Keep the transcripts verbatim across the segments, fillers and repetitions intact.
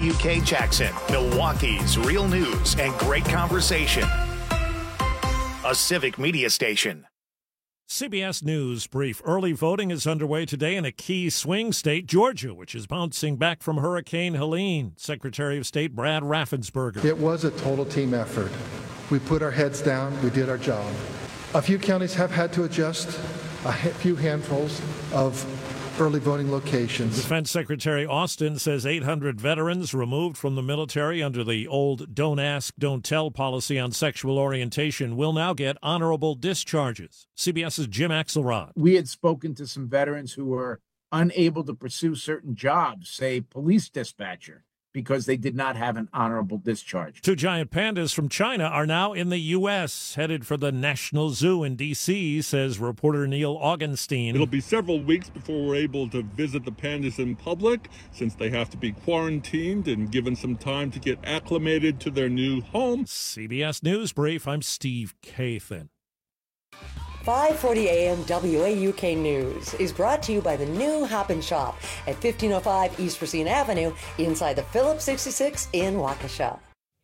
W K Jackson, Milwaukee's real news and great conversation. A Civic Media station. C B S News brief. Early voting is underway today in a key swing state, Georgia, which is bouncing back from Hurricane Helene. Secretary of State Brad Raffensperger. It was a total team effort. We put our heads down. We did our job. A few counties have had to adjust, a few handfuls of early voting locations. Defense Secretary Austin says eight hundred veterans removed from the military under the old don't ask, don't tell policy on sexual orientation will now get honorable discharges. CBS's Jim Axelrod. We had spoken to some veterans who were unable to pursue certain jobs, say police dispatcher, because they did not have an honorable discharge. Two giant pandas from China are now in the U S, headed for the National Zoo in D C, says reporter Neil Augenstein. It'll be several weeks before we're able to visit the pandas in public, since they have to be quarantined and given some time to get acclimated to their new home. C B S News Brief, I'm Steve Kathan. five forty A M W A U K News is brought to you by the new Hop and Shop at fifteen oh five East Racine Avenue inside the Phillips sixty-six in Waukesha.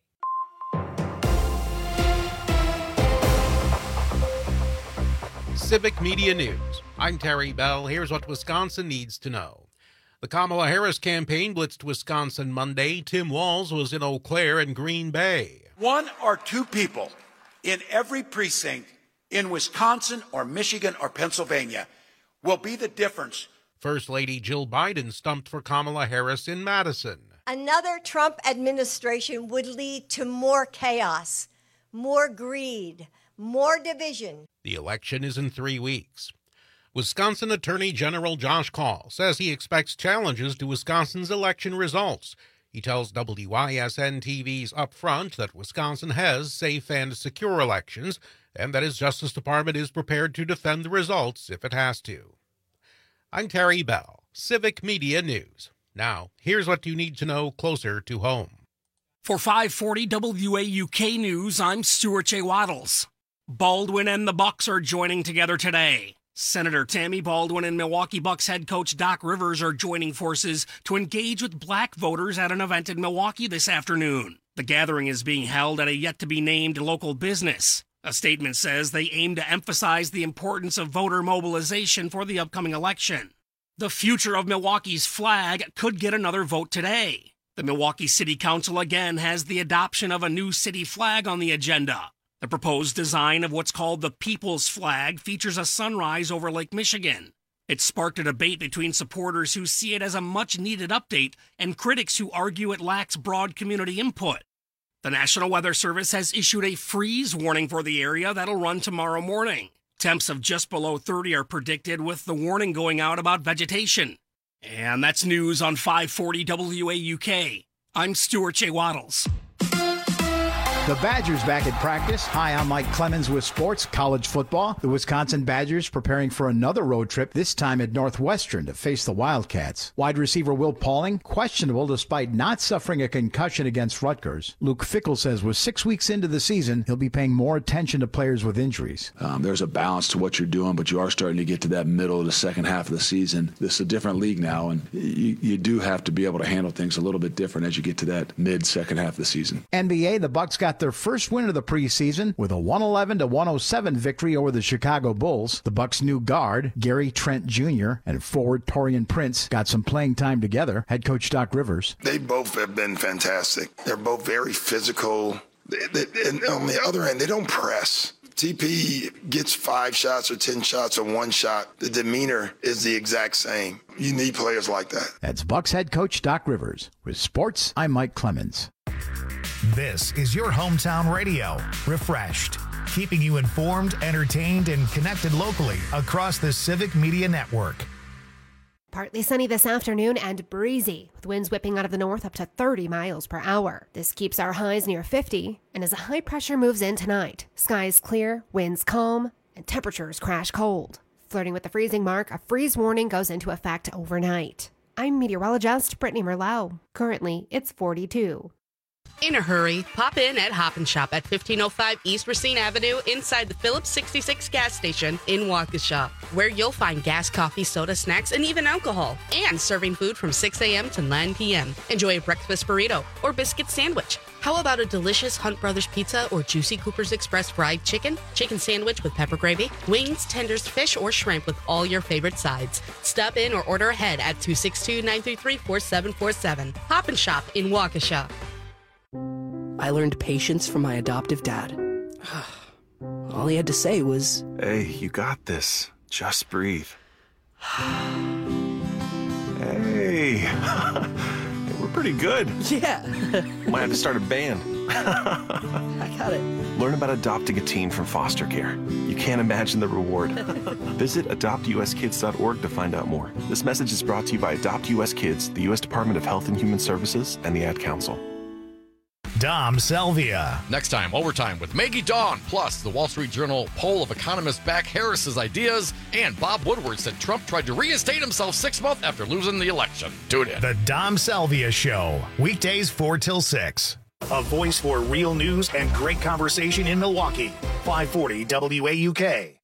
Civic Media News. I'm Terry Bell. Here's what Wisconsin needs to know. The Kamala Harris campaign blitzed Wisconsin Monday. Tim Walz was in Eau Claire and Green Bay. One or two people in every precinct in Wisconsin or Michigan or Pennsylvania will be the difference. First Lady Jill Biden stumped for Kamala Harris in Madison. Another Trump administration would lead to more chaos, more greed, more division. The election is in three weeks. Wisconsin Attorney General Josh Kaul says he expects challenges to Wisconsin's election results. He tells W I S N T V's Upfront that Wisconsin has safe and secure elections and that his Justice Department is prepared to defend the results if it has to. I'm Terry Bell, Civic Media News. Now, here's what you need to know closer to home. For five forty W A U K News, I'm Stuart J. Waddles. Baldwin and the Bucks are joining together today. Senator Tammy Baldwin and Milwaukee Bucks head coach Doc Rivers are joining forces to engage with black voters at an event in Milwaukee this afternoon. The gathering is being held at a yet-to-be-named local business. A statement says they aim to emphasize the importance of voter mobilization for the upcoming election. The future of Milwaukee's flag could get another vote today. The Milwaukee City Council again has the adoption of a new city flag on the agenda. The proposed design of what's called the People's Flag features a sunrise over Lake Michigan. It sparked a debate between supporters who see it as a much-needed update and critics who argue it lacks broad community input. The National Weather Service has issued a freeze warning for the area that'll run tomorrow morning. Temps of just below thirty are predicted, with the warning going out about vegetation. And that's news on five forty W A U K. I'm Stuart J. Waddles. The Badgers back at practice. Hi, I'm Mike Clemens with sports, college football. The Wisconsin Badgers preparing for another road trip, this time at Northwestern to face the Wildcats. Wide receiver Will Pauling, questionable despite not suffering a concussion against Rutgers. Luke Fickell says with six weeks into the season, he'll be paying more attention to players with injuries. Um, there's a balance to what you're doing, but you are starting to get to that middle of the second half of the season. This is a different league now, and you, you do have to be able to handle things a little bit different as you get to that mid-second half of the season. N B A, the Bucks got their first win of the preseason with a one eleven to one oh seven victory over the Chicago Bulls. The Bucks' new guard, Gary Trent Junior, and forward Taurean Prince got some playing time together. Head coach Doc Rivers. They both have been fantastic. They're both very physical. They, they, and on the other end, they don't press. T P gets five shots or ten shots or one shot. The demeanor is the exact same. You need players like that. That's Bucks head coach Doc Rivers. With sports, I'm Mike Clemens. This is your hometown radio, Refreshed, keeping you informed, entertained, and connected locally across the Civic Media Network. Partly sunny this afternoon and breezy, with winds whipping out of the north up to thirty miles per hour. This keeps our highs near fifty, and as a high pressure moves in tonight, skies clear, winds calm, and temperatures crash cold. Flirting with the freezing mark, a freeze warning goes into effect overnight. I'm meteorologist Brittany Merlot. Currently, it's forty-two. In a hurry, pop in at Hop and Shop at fifteen oh five East Racine Avenue inside the Phillips sixty-six gas station in Waukesha, where you'll find gas, coffee, soda, snacks, and even alcohol, and serving food from six a.m. to nine p.m. Enjoy a breakfast burrito or biscuit sandwich. How about a delicious Hunt Brothers pizza or juicy Cooper's Express fried chicken, chicken sandwich with pepper gravy, wings, tenders, fish, or shrimp with all your favorite sides? Stop in or order ahead at two six two, nine three three, four seven four seven. Hop and Shop in Waukesha. I learned patience from my adoptive dad. All he had to say was, "Hey, you got this. Just breathe." Hey, we're pretty good. Yeah. Might have to start a band. I got it. Learn about adopting a teen from foster care. You can't imagine the reward. Visit adopt u s kids dot org to find out more. This message is brought to you by Adopt U S Kids, the U S Department of Health and Human Services, and the Ad Council. Dom Salvia. Next time, Overtime with Maggie Dawn. Plus, the Wall Street Journal poll of economists back Harris's ideas. And Bob Woodward said Trump tried to reinstate himself six months after losing the election. Tune in. The Dom Salvia Show. Weekdays four till six. A voice for real news and great conversation in Milwaukee. five forty W A U K.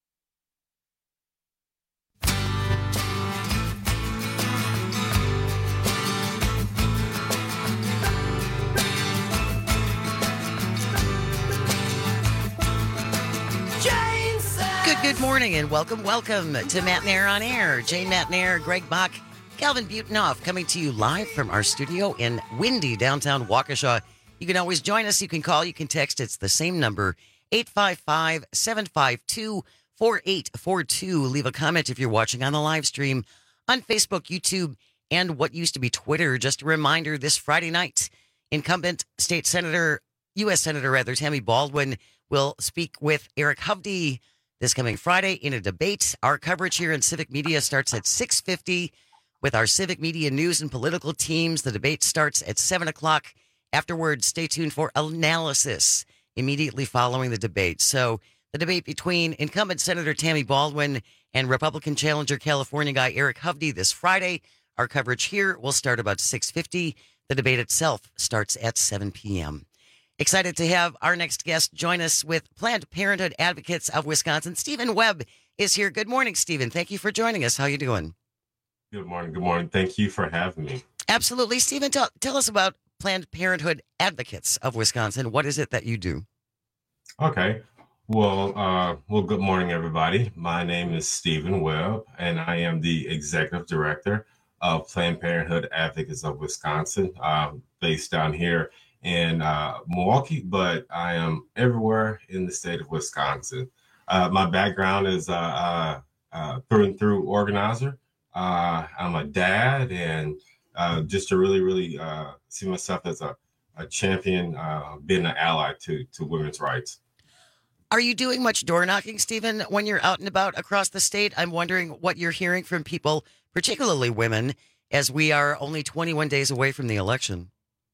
Good, good morning and welcome, welcome to Matt Nair on Air. Jane Matt Nair, Greg Bach, Calvin Butenoff coming to you live from our studio in windy downtown Waukesha. You can always join us. You can call, you can text. It's the same number, eight five five, seven five two, four eight four two. Leave a comment if you're watching on the live stream on Facebook, YouTube, and what used to be Twitter. Just a reminder, this Friday night, incumbent state senator, U S Senator rather, Tammy Baldwin will speak with Eric Hovde this coming Friday in a debate. Our coverage here in Civic Media starts at six fifty with our Civic Media news and political teams. The debate starts at seven o'clock. Afterwards, stay tuned for analysis immediately following the debate. So the debate between incumbent Senator Tammy Baldwin and Republican challenger California guy Eric Hovde this Friday. Our coverage here will start about six fifty. The debate itself starts at seven p.m. Excited to have our next guest join us with Planned Parenthood Advocates of Wisconsin. Stephen Webb is here. Good morning, Stephen. Thank you for joining us. How are you doing? Good morning. Good morning. Thank you for having me. Absolutely. Stephen, tell, tell us about Planned Parenthood Advocates of Wisconsin. What is it that you do? Okay. Well, uh, well, good morning, everybody. My name is Stephen Webb, and I am the Executive Director of Planned Parenthood Advocates of Wisconsin, uh, based down here in uh, Milwaukee, but I am everywhere in the state of Wisconsin. Uh, my background is uh, uh, uh, through and through organizer. Uh, I'm a dad, and uh, just to really, really uh, see myself as a, a champion, uh, being an ally to, to women's rights. Are you doing much door knocking, Stephen, when you're out and about across the state? I'm wondering what you're hearing from people, particularly women, as we are only twenty-one days away from the election.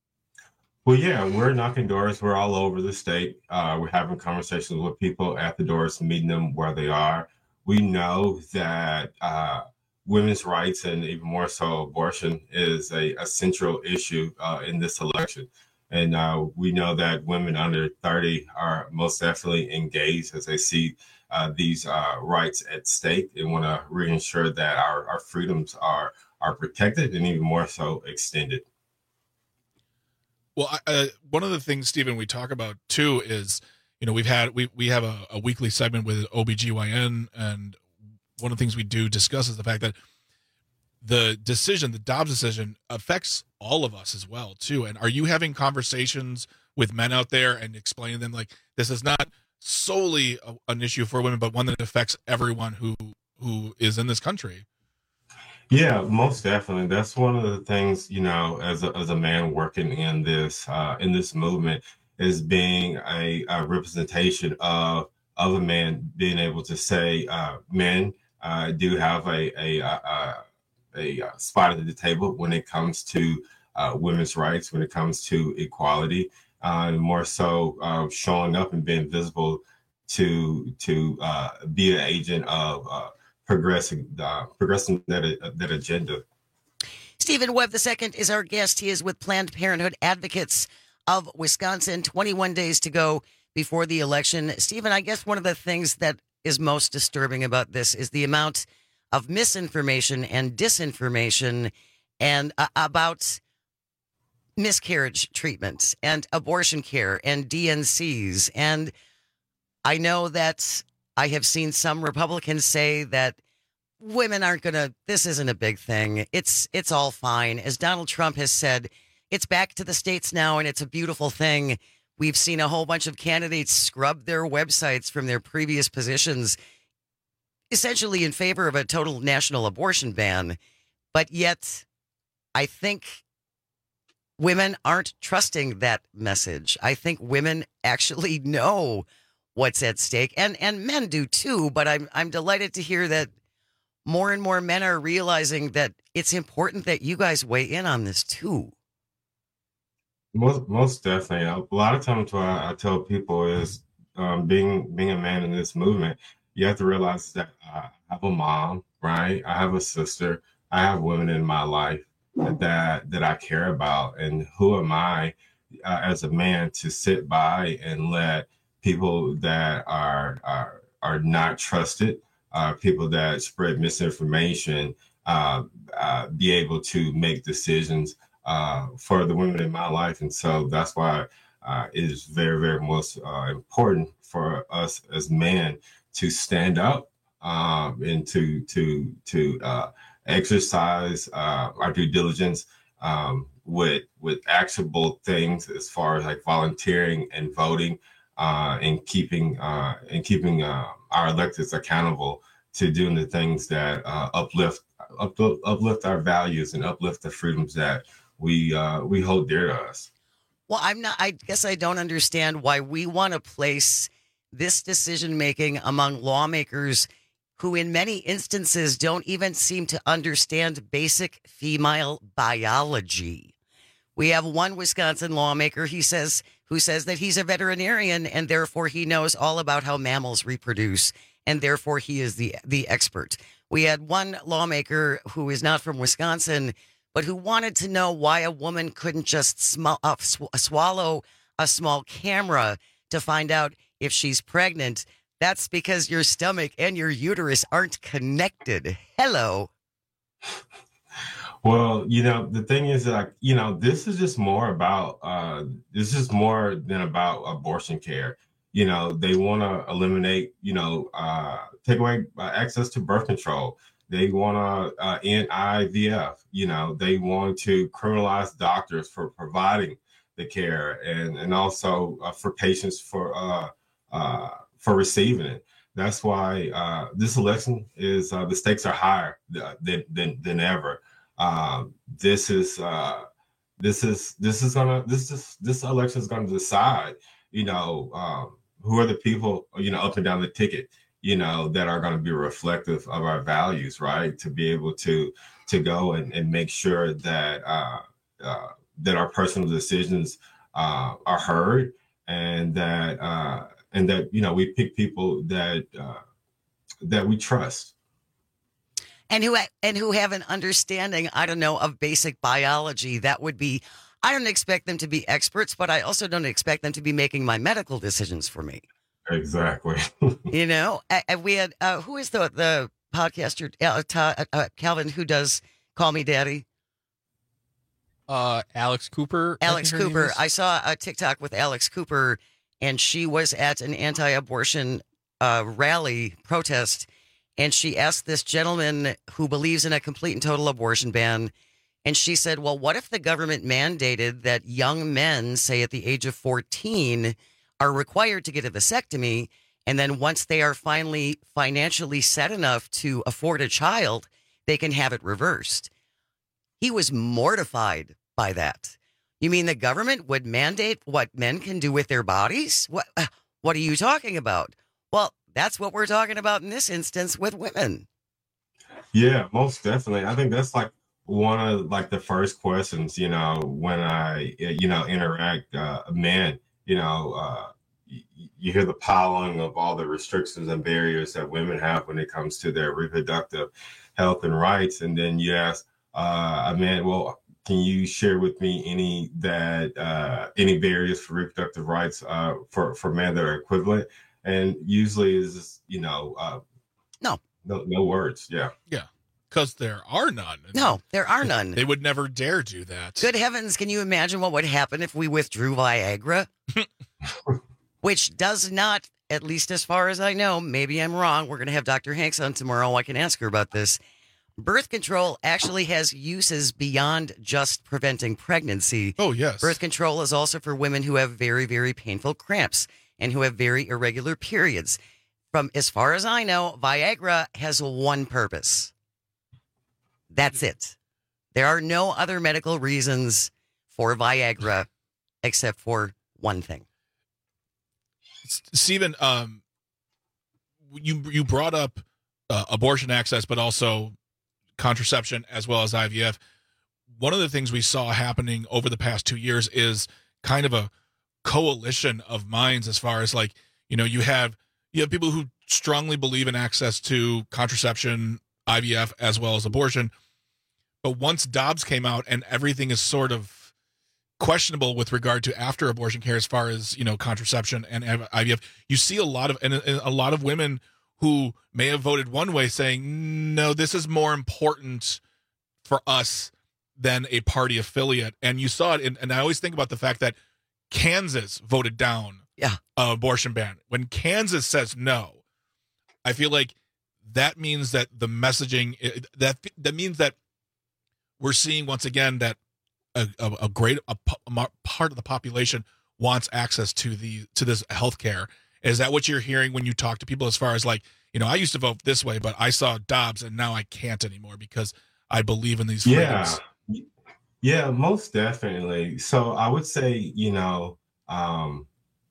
Well, yeah, we're knocking doors. We're all over the state. Uh, we're having conversations with people at the doors, meeting them where they are. We know that uh, women's rights, and even more so abortion, is a, a central issue uh, in this election. And uh, we know that women under thirty are most definitely engaged as they see uh, these uh, rights at stake and want to reassure that our, our freedoms are, are protected and even more so extended. Well, uh, one of the things, Stephen, we talk about too is, you know, we've had we we have a, a weekly segment with O B G Y N, and one of the things we do discuss is the fact that the decision, the Dobbs decision, affects all of us as well too. And are you having conversations with men out there and explaining to them like this is not solely a, an issue for women, but one that affects everyone who who is in this country? Yeah, most definitely. That's one of the things, you know, as a, as a man working in this uh, in this movement, is being a, a representation of of a man being able to say uh, men uh, do have a a, a a spot at the table when it comes to uh, women's rights, when it comes to equality, uh, and more so uh, showing up and being visible to to uh, be an agent of uh, progressing uh, progressing that uh, that agenda. Stephen Webb the second is our guest. He is with Planned Parenthood Advocates of Wisconsin. twenty-one days to go before the election. Stephen, I guess one of the things that is most disturbing about this is the amount of misinformation and disinformation and uh, about miscarriage treatments and abortion care and D N Cs. And I know that I have seen some Republicans say that women aren't going to, this isn't a big thing. It's, it's all fine. As Donald Trump has said, it's back to the states now and it's a beautiful thing. We've seen a whole bunch of candidates scrub their websites from their previous positions, essentially in favor of a total national abortion ban. But yet, I think women aren't trusting that message. I think women actually know what's at stake, and and men do too. But I'm I'm delighted to hear that more and more men are realizing that it's important that you guys weigh in on this too. Most most definitely. A lot of times, what I, I tell people is, um, being being a man in this movement, you have to realize that I have a mom, right? I have a sister. I have women in my life that that I care about, and who am I uh, as a man to sit by and let people that are are are not trusted, uh, people that spread misinformation, uh, uh, be able to make decisions uh, for the women in my life. And so that's why uh, it is very, very most uh, important for us as men to stand up um, and to to to uh, exercise uh, our due diligence um, with with actionable things as far as like volunteering and voting. Uh, and keeping uh, and keeping uh, our electeds accountable to doing the things that uh, uplift, uplift uplift our values and uplift the freedoms that we uh, we hold dear to us. Well, I'm not. I guess I don't understand why we want to place this decision making among lawmakers who, in many instances, don't even seem to understand basic female biology. We have one Wisconsin lawmaker, he says, who says that he's a veterinarian and therefore he knows all about how mammals reproduce and therefore he is the the expert. We had one lawmaker who is not from Wisconsin, but who wanted to know why a woman couldn't just sm- uh, sw- swallow a small camera to find out if she's pregnant. That's because your stomach and your uterus aren't connected. Hello. Well, you know, the thing is that, you know, this is just more about, uh, this is more than about abortion care. You know, they want to eliminate, you know, uh, take away uh, access to birth control. They want to uh, end I V F. You know, they want to criminalize doctors for providing the care and, and also uh, for patients for, uh, uh, for receiving it. That's why uh, this election is, uh, the stakes are higher than, than, than ever. Um, this is uh, this is this is gonna this is this election is gonna decide, you know, um, who are the people, you know, up and down the ticket, you know, that are going to be reflective of our values, right? To be able to to go and, and make sure that uh, uh, that our personal decisions uh, are heard, and that uh, and that you know we pick people that uh, that we trust. And who and who have an understanding, I don't know, of basic biology. That would be, I don't expect them to be experts, but I also don't expect them to be making my medical decisions for me. Exactly. You know, and we had, uh, who is the the podcaster, uh, uh, uh, Calvin, who does Call Me Daddy? Uh, Alex Cooper. Alex I Cooper. I saw a TikTok with Alex Cooper, and she was at an anti-abortion uh, rally protest. And she asked this gentleman who believes in a complete and total abortion ban. And she said, well, what if the government mandated that young men, say at the age of fourteen, are required to get a vasectomy? And then once they are finally financially set enough to afford a child, they can have it reversed. He was mortified by that. You mean the government would mandate what men can do with their bodies? What, what are you talking about? Well, that's what we're talking about in this instance with women. Yeah, most definitely. I think that's like one of like the first questions, you know, when I, you know, interact, uh, men, you know, uh, you, you hear the piling of all the restrictions and barriers that women have when it comes to their reproductive health and rights. And then you ask uh, a man, well, can you share with me any that uh, any barriers for reproductive rights uh, for for men that are equivalent? And usually is you know uh, no no no words. Yeah, yeah, because there are none. No, there are none. They would never dare do that. Good heavens, can you imagine what would happen if we withdrew Viagra? Which does not, at least as far as I know, maybe I'm wrong. We're going to have Doctor Hanks on tomorrow. I can ask her about this. Birth control actually has uses beyond just preventing pregnancy. Oh, yes. Birth control is also for women who have very, very painful cramps and who have very irregular periods. From as far as I know, Viagra has one purpose. That's it. There are no other medical reasons for Viagra except for one thing. Stephen, um, you you brought up uh, abortion access, but also contraception as well as I V F. One of the things we saw happening over the past two years is kind of a coalition of minds as far as like, you know, you have you have people who strongly believe in access to contraception, I V F, as well as abortion. But once Dobbs came out and everything is sort of questionable with regard to after abortion care as far as, you know, contraception and I V F, you see a lot of and a lot of women who may have voted one way saying, no, this is more important for us than a party affiliate. And you saw it in, and I always think about the fact that Kansas voted down yeah. an abortion ban. When Kansas says no, I feel like that means that the messaging that that means that we're seeing once again that A, a, a great a, a part of the population wants access to the to this healthcare. Is that what you're hearing when you talk to people as far as like, you know, I used to vote this way, but I saw Dobbs and now I can't anymore because I believe in these freedoms? Yeah, yeah, most definitely. So I would say, you know, um,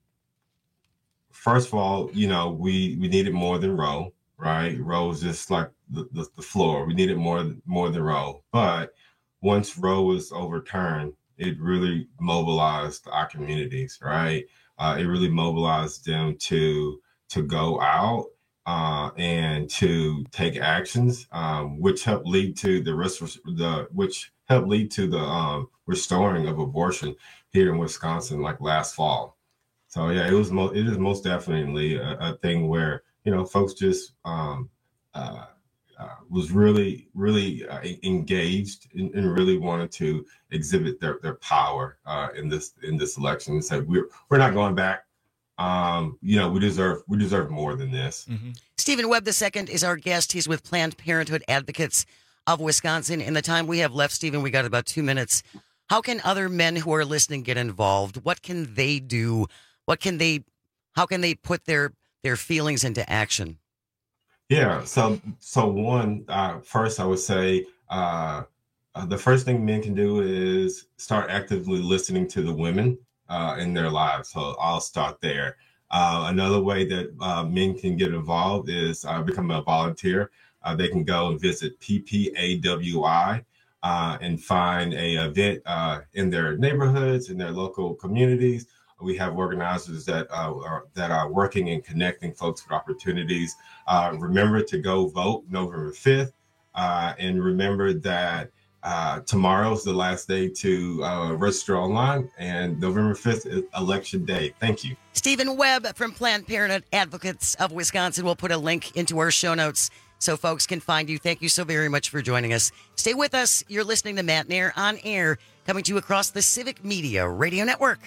first of all, you know, we we needed more than Roe, right? Roe was just like the, the, the floor. We needed more more than Roe, but once Roe was overturned, it really mobilized our communities, right? Uh, it really mobilized them to to go out uh, and to take actions, um, which helped lead to the rest of the which helped lead to the um, restoring of abortion here in Wisconsin, like last fall. So yeah, it was mo- it is most definitely a, a thing where you know folks just. Um, uh, Uh, was really, really uh, engaged and, and really wanted to exhibit their, their power uh, in this in this election and said we're we're not going back. Um, you know, we deserve we deserve more than this. Mm-hmm. Stephen Webb the second is our guest. He's with Planned Parenthood Advocates of Wisconsin. In the time we have left, Stephen, we got about two minutes. How can other men who are listening get involved? What can they do? What can they? How can they put their their feelings into action? Yeah. So, so one, uh, first I would say, uh, uh, the first thing men can do is start actively listening to the women, uh, in their lives. So I'll start there. Uh, another way that, uh, men can get involved is, uh, become a volunteer. Uh, they can go and visit P P A W I, uh, and find a event, uh, in their neighborhoods, in their local communities. We have organizers that uh, are that are working and connecting folks with opportunities. Uh, remember to go vote November fifth, uh, and remember that uh, tomorrow is the last day to uh, register online, and November fifth is election day. Thank you. Stephen Webb from Planned Parenthood Advocates of Wisconsin. We'll put a link into our show notes so folks can find you. Thank you so very much for joining us. Stay with us. You're listening to Matt Nair on Air, coming to you across the Civic Media Radio Network.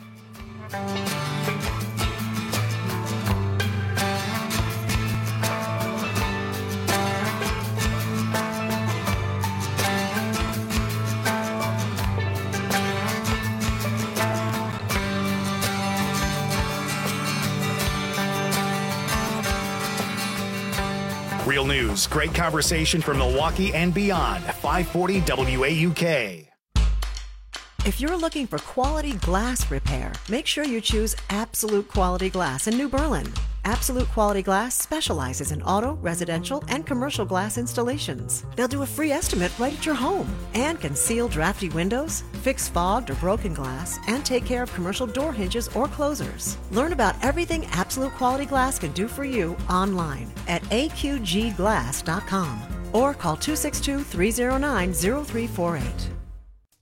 Real news, great conversation from Milwaukee and beyond. five forty W A U K. If you're looking for quality glass repair, make sure you choose Absolute Quality Glass in New Berlin. Absolute Quality Glass specializes in auto, residential, and commercial glass installations. They'll do a free estimate right at your home and can seal drafty windows, fix fogged or broken glass, and take care of commercial door hinges or closers. Learn about everything Absolute Quality Glass can do for you online at A Q G glass dot com or call two six two, three zero nine, zero three four eight.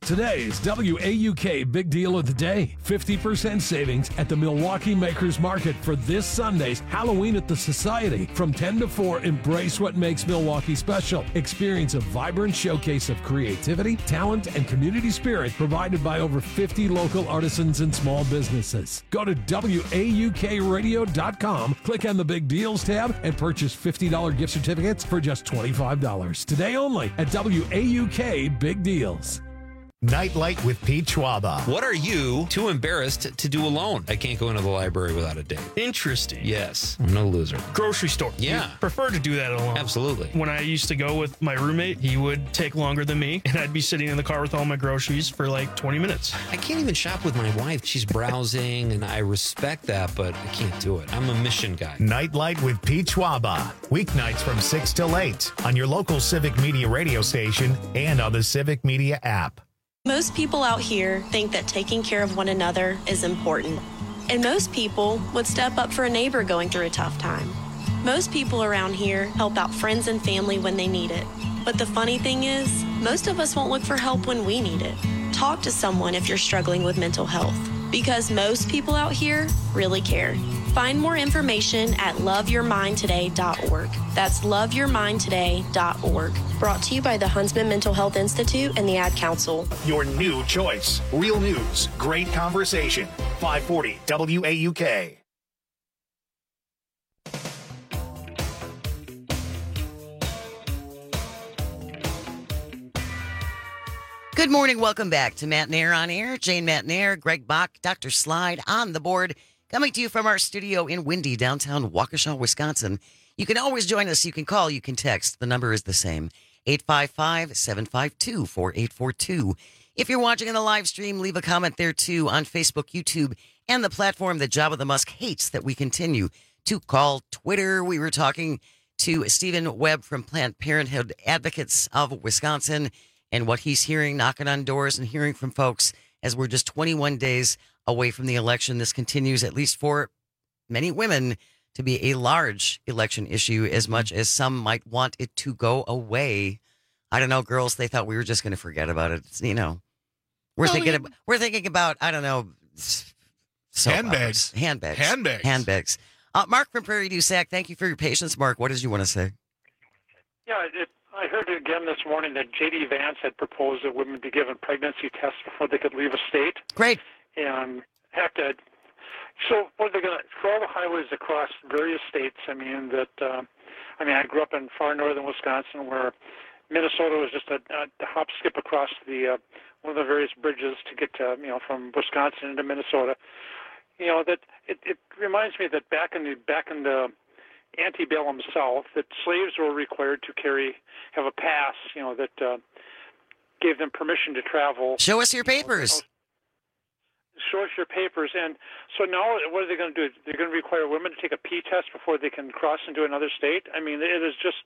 Today's W A U K Big Deal of the Day. fifty percent savings at the Milwaukee Makers Market for this Sunday's Halloween at the Society. From ten to four, embrace what makes Milwaukee special. Experience a vibrant showcase of creativity, talent, and community spirit provided by over fifty local artisans and small businesses. Go to W A U K radio dot com, click on the Big Deals tab, and purchase fifty dollars gift certificates for just twenty-five dollars. Today only at W A U K Big Deals. Nightlight with Pete Schwaba. What are you too embarrassed to do alone? I can't go into the library without a date. Interesting. Yes, I'm no loser. Grocery store. Yeah. We prefer to do that alone. Absolutely. When I used to go with my roommate, he would take longer than me, and I'd be sitting in the car with all my groceries for like twenty minutes. I can't even shop with my wife. She's browsing, and I respect that, but I can't do it. I'm a mission guy. Nightlight with Pete Schwaba. Weeknights from six till eight on your local Civic Media radio station and on the Civic Media app. Most people out here think that taking care of one another is important. And most people would step up for a neighbor going through a tough time. Most people around here help out friends and family when they need it. But the funny thing is, most of us won't look for help when we need it. Talk to someone if you're struggling with mental health, because most people out here really care. Find more information at love your mind today dot org. That's love your mind today dot org. Brought to you by the Huntsman Mental Health Institute and the Ad Council. Your new choice. Real news. Great conversation. five forty W A U K. Good morning. Welcome back to Matt Nair on Air. Jane Matt Nair, Greg Bach, Doctor Slide on the board. Coming to you from our studio in windy downtown Waukesha, Wisconsin. You can always join us. You can call. You can text. The number is the same. eight five five, seven five two, four eight four two. If you're watching in the live stream, leave a comment there too on Facebook, YouTube, and the platform that Jabba the Musk hates that we continue to call Twitter. We were talking to Stephen Webb from Planned Parenthood Advocates of Wisconsin and what he's hearing, knocking on doors and hearing from folks as we're just twenty-one days away from the election. This continues, at least for many women, to be a large election issue, as much as some might want it to go away. I don't know, girls, they thought we were just going to forget about it. It's, you know, we're well, thinking, about, we're thinking about, I don't know, handbags, handbags, handbags, handbags. Uh, Mark from Prairie du Sac, thank you for your patience. Mark, what did you want to say? Yeah, it, I heard again this morning that J D Vance had proposed that women be given pregnancy tests before they could leave a state. Great. And have to. So, what are they going to? For all the highways across various states, I mean that. Uh, I mean, I grew up in far northern Wisconsin, where Minnesota was just a, a hop, skip across the uh, one of the various bridges to get to, you know, from Wisconsin into Minnesota. You know that it, it reminds me that back in the back in the antebellum South, that slaves were required to carry have a pass, you know, that uh, gave them permission to travel. Show us your papers. You know, show us your papers. And so now what are they going to do? They're going to require women to take a P test before they can cross into another state? I mean, it is just,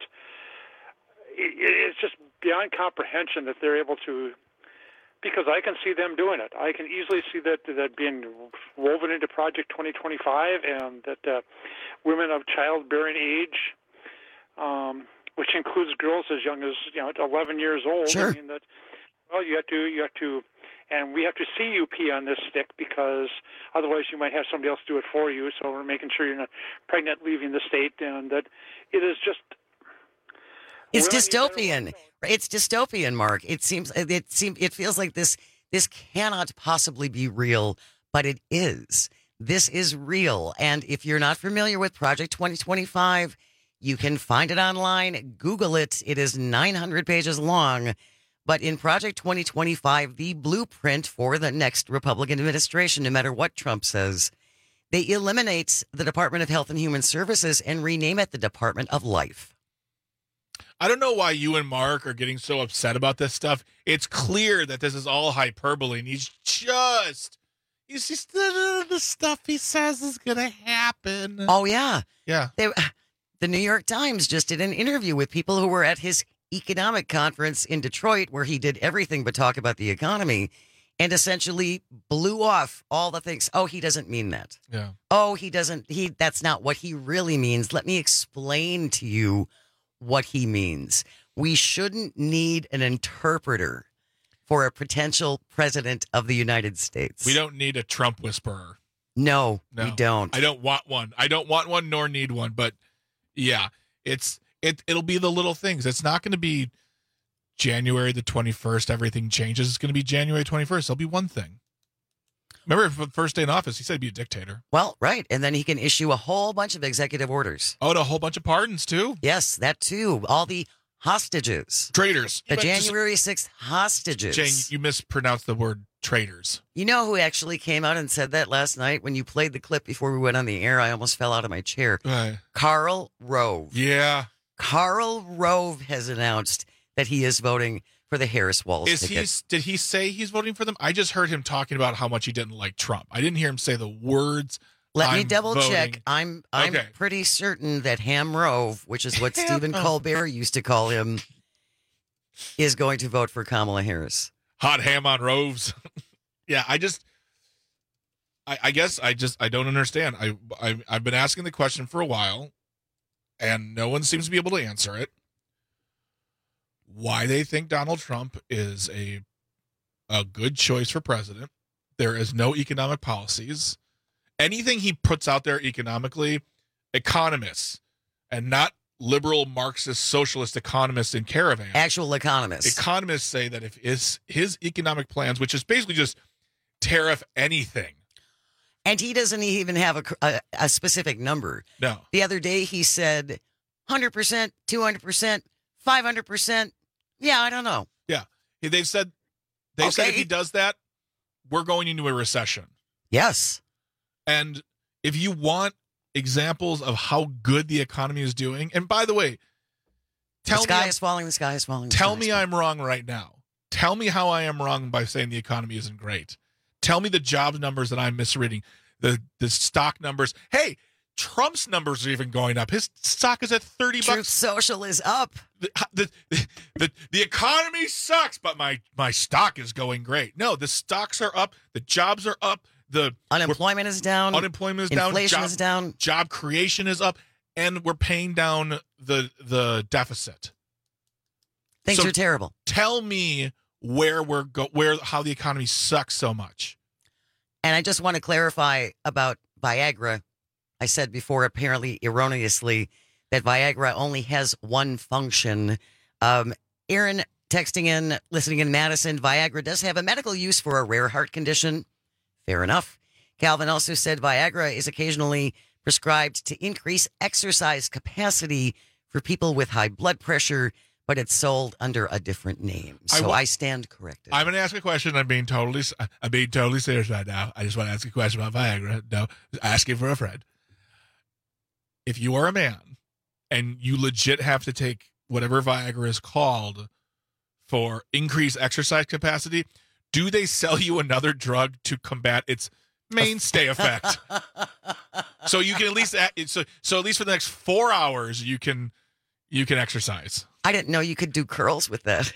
it, it's just beyond comprehension that they're able to, because I can see them doing it. I can easily see that that being woven into Project twenty twenty-five, and that uh, women of childbearing age, um, which includes girls as young as, you know, eleven years old. Sure. I mean that. Well, you have to, you have to, and we have to see you pee on this stick, because otherwise you might have somebody else do it for you. So we're making sure you're not pregnant leaving the state, and that it is just. It's dystopian. It's dystopian, Mark. It seems it seems it feels like this this cannot possibly be real, but it is. This is real. And if you're not familiar with Project twenty twenty-five, you can find it online. Google it. It is nine hundred pages long. But in Project twenty twenty-five, the blueprint for the next Republican administration, no matter what Trump says, they eliminate the Department of Health and Human Services and rename it the Department of Life. I don't know why you and Mark are getting so upset about this stuff. It's clear that this is all hyperbole, and he's just, he's just, the, the stuff he says is going to happen. Oh, yeah. Yeah. They, the New York Times just did an interview with people who were at his economic conference in Detroit, where he did everything but talk about the economy, and essentially blew off all the things. Oh, he doesn't mean that. Yeah. Oh, he doesn't, he, that's not what he really means. Let me explain to you what he means. We shouldn't need an interpreter for a potential president of the United States. We don't need a Trump whisperer. No, No, we don't. I don't want one. I don't want one nor need one. But yeah, it's it. It'll be the little things. It's not going to be January the twenty-first. Everything changes. It's going to be January twenty-first. There'll be one thing. Remember, for the first day in office, he said he'd be a dictator. Well, right. And then he can issue a whole bunch of executive orders. Oh, and a whole bunch of pardons, too? Yes, that too. All the hostages. Traitors. The You meant- January sixth hostages. Jane, you mispronounced the word traitors. You know who actually came out and said that last night when you played the clip before we went on the air? I almost fell out of my chair. Right. Karl Rove. Yeah. Karl Rove has announced that he is voting for the Harris Walls Is ticket. he? Did he say he's voting for them? I just heard him talking about how much he didn't like Trump. I didn't hear him say the words. Let me "I'm double voting." check. I'm I'm Okay. pretty certain that Ham Rove, which is what Stephen Colbert used to call him, is going to vote for Kamala Harris. Hot ham on Roves. Yeah, I just, I, I guess I just, I don't understand. I, I, I've been asking the question for a while, and no one seems to be able to answer it. Why they think Donald Trump is a, a good choice for president? There is no economic policies. Anything he puts out there economically, economists, and not liberal Marxist socialist economists in Caravan. Actual economists. Economists say that if his his economic plans, which is basically just tariff anything. And he doesn't even have a, a, a specific number. No. The other day he said one hundred percent, two hundred percent, five hundred percent. Yeah, I don't know. Yeah. They've said they said Okay. if he does that, we're going into a recession. Yes. And if you want examples of how good the economy is doing, and by the way, tell the sky me is falling, the sky is falling. the tell sky me is I'm wrong right now. Tell me how I am wrong by saying the economy isn't great. Tell me the job numbers that I'm misreading, the the stock numbers. Hey, Trump's numbers are even going up. His stock is at thirty Truth bucks. Social is up. The, the, the, the, the economy sucks, but my, my stock is going great. No, the stocks are up. The jobs are up. The Unemployment is down. Unemployment is down. Inflation job, is down. Job creation is up, and we're paying down the the deficit. Things So are terrible. Tell me where we're go where how the economy sucks so much. And I just want to clarify about Viagra. I said before, apparently erroneously, that Viagra only has one function. Um, Aaron texting in, listening in Madison, Viagra does have a medical use for a rare heart condition. Fair enough. Calvin also said Viagra is occasionally prescribed to increase exercise capacity for people with high blood pressure, but it's sold under a different name. I So wa- I stand corrected. I'm going to ask a question. I'm being totally I'm being totally serious right now. I just want to ask a question about Viagra. No, asking for a friend. If you are a man and you legit have to take whatever Viagra is called for increased exercise capacity, do they sell you another drug to combat its mainstay effect? So you can at least so so at least for the next four hours you can you can exercise. I didn't know you could do curls with that.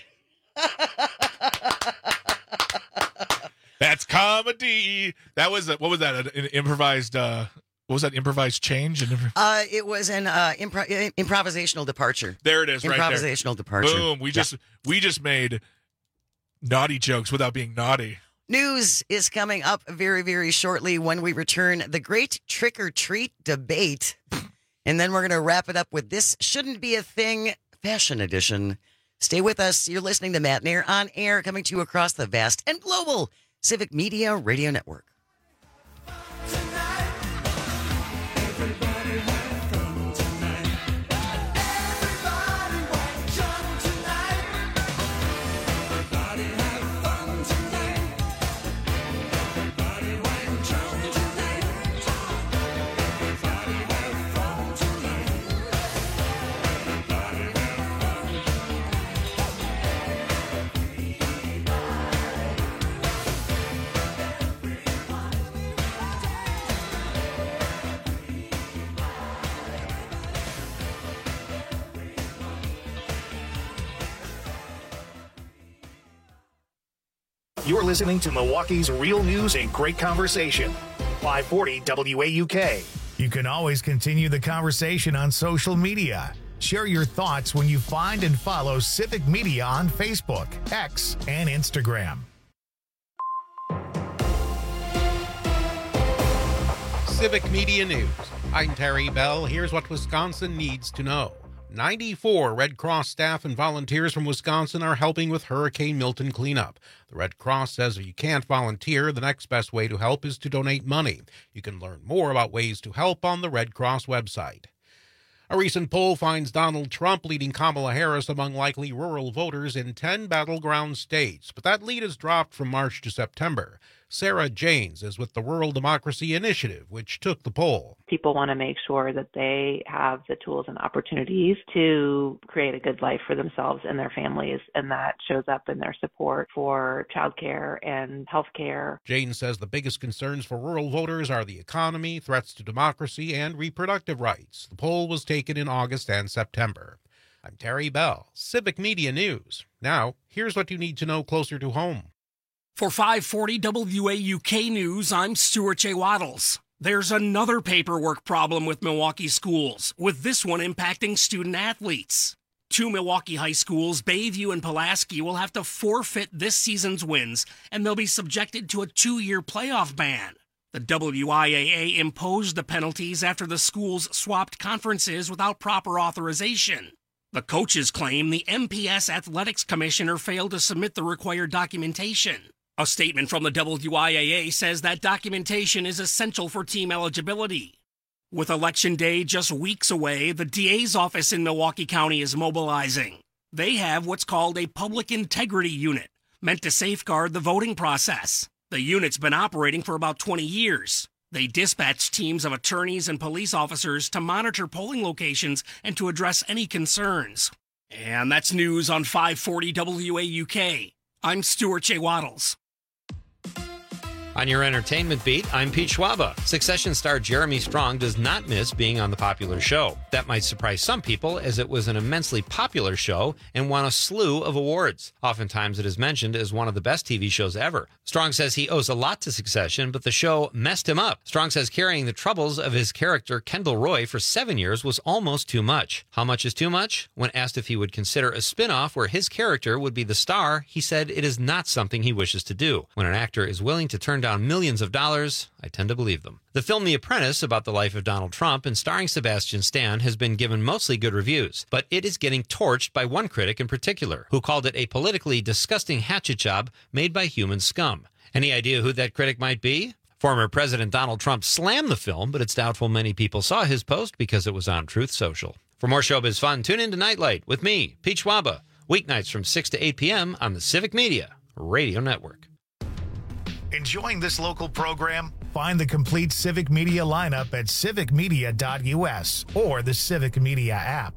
That's comedy. That was a, what was that? An, an improvised. Uh, what was that? Improvised change. An impro- Uh, it was an uh, impro- improvisational departure. there it is. Right there. Improvisational departure. Boom. We Yeah. just we just made naughty jokes without being naughty. News is coming up very, very shortly when we return. The great trick or treat debate. And then we're going to wrap it up with This Shouldn't Be a Thing Fashion Edition. Stay with us. You're listening to Matt Nair on air, coming to you across the vast and global Civic Media Radio Network. You're listening to Milwaukee's real news and great conversation. five forty W A U K. You can always continue the conversation on social media. Share your thoughts when you find and follow Civic Media on Facebook, X, and Instagram. Civic Media News. I'm Terry Bell. Here's what Wisconsin needs to know. ninety-four Red Cross staff and volunteers from Wisconsin are helping with Hurricane Milton cleanup. The Red Cross says if you can't volunteer, the next best way to help is to donate money. You can learn more about ways to help on the Red Cross website. A recent poll finds Donald Trump leading Kamala Harris among likely rural voters in ten battleground states, but that lead has dropped from March to September. Sarah Janes is with the Rural Democracy Initiative, which took the poll. People want to make sure that they have the tools and opportunities to create a good life for themselves and their families, and that shows up in their support for childcare and health care. Janes says the biggest concerns for rural voters are the economy, threats to democracy, and reproductive rights. The poll was taken in August and September. I'm Terry Bell, Civic Media News. Now, here's what you need to know closer to home. For five forty W A U K News, I'm Stuart J. Waddles. There's another paperwork problem with Milwaukee schools, with this one impacting student athletes. Two Milwaukee high schools, Bayview and Pulaski, will have to forfeit this season's wins, and they'll be subjected to a two-year playoff ban. The W I A A imposed the penalties after the schools swapped conferences without proper authorization. The coaches claim the M P S Athletics Commissioner failed to submit the required documentation. A statement from the W I A A says that documentation is essential for team eligibility. With Election Day just weeks away, the D A's office in Milwaukee County is mobilizing. They have what's called a Public Integrity Unit, meant to safeguard the voting process. The unit's been operating for about twenty years. They dispatch teams of attorneys and police officers to monitor polling locations and to address any concerns. And that's news on five forty W A U K. I'm Stuart J. Waddles. On your entertainment beat, I'm Pete Schwaba. Succession star Jeremy Strong does not miss being on the popular show. That might surprise some people, as it was an immensely popular show and won a slew of awards. Oftentimes it is mentioned as one of the best T V shows ever. Strong says he owes a lot to Succession, but the show messed him up. Strong says carrying the troubles of his character Kendall Roy for seven years was almost too much. How much is too much? When asked if he would consider a spin-off where his character would be the star, he said it is not something he wishes to do. When an actor is willing to turn down millions of dollars, I tend to believe them. The film The Apprentice, about the life of Donald Trump and starring Sebastian Stan, has been given mostly good reviews, but it is getting torched by one critic in particular, who called it a politically disgusting hatchet job made by human scum. Any idea who that critic might be? Former President Donald Trump slammed the film, but it's doubtful many people saw his post because it was on Truth Social. For more showbiz fun, tune in to Nightlight with me, Pete Schwaba, weeknights from six to eight p.m. on the Civic Media Radio Network. Enjoying this local program? Find the complete Civic Media lineup at civic media dot u s or the Civic Media app.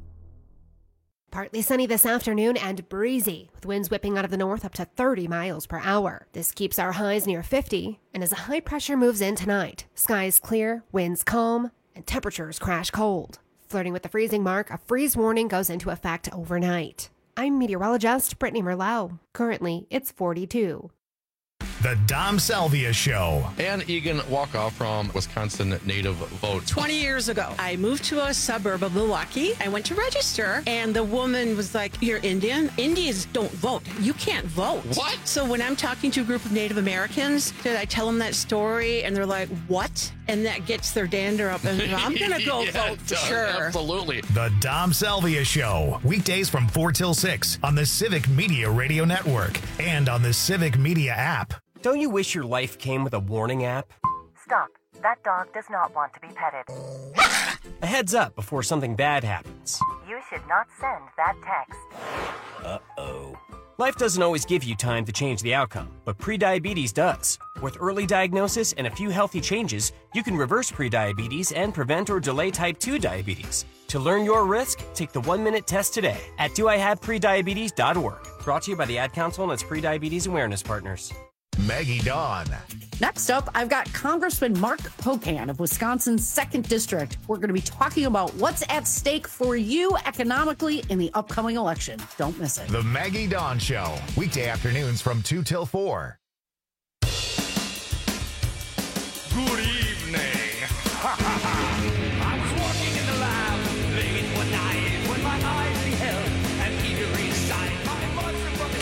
Partly sunny this afternoon and breezy, with winds whipping out of the north up to thirty miles per hour. This keeps our highs near fifty, and as a high pressure moves in tonight, skies clear, winds calm, and temperatures crash cold. Flirting with the freezing mark, a freeze warning goes into effect overnight. I'm meteorologist Brittany Merlot. Currently, it's forty-two. The Dom Salvia Show. Ann Egan Walkoff from Wisconsin Native Vote. twenty years ago, I moved to a suburb of Milwaukee. I went to register, and the woman was like, "You're Indian? Indians don't vote. You can't vote." What? So when I'm talking to a group of Native Americans, did I tell them that story? And they're like, "What?" And that gets their dander up, and I'm going to go yeah, vote for sure. Absolutely. The Dom Salvia Show. Weekdays from four till six on the Civic Media Radio Network and on the Civic Media app. Don't you wish your life came with a warning app? Stop. That dog does not want to be petted. A heads up before something bad happens. You should not send that text. Uh-oh. Life doesn't always give you time to change the outcome, but prediabetes does. With early diagnosis and a few healthy changes, you can reverse prediabetes and prevent or delay type two diabetes. To learn your risk, take the one-minute test today at do I have prediabetes dot org. Brought to you by the Ad Council and its prediabetes awareness partners. Maggie Dawn. Next up, I've got Congressman Mark Pocan of Wisconsin's second District. We're going to be talking about what's at stake for you economically in the upcoming election. Don't miss it. The Maggie Dawn Show. Weekday afternoons from two till four. Good evening. I was walking in the lab, late one night.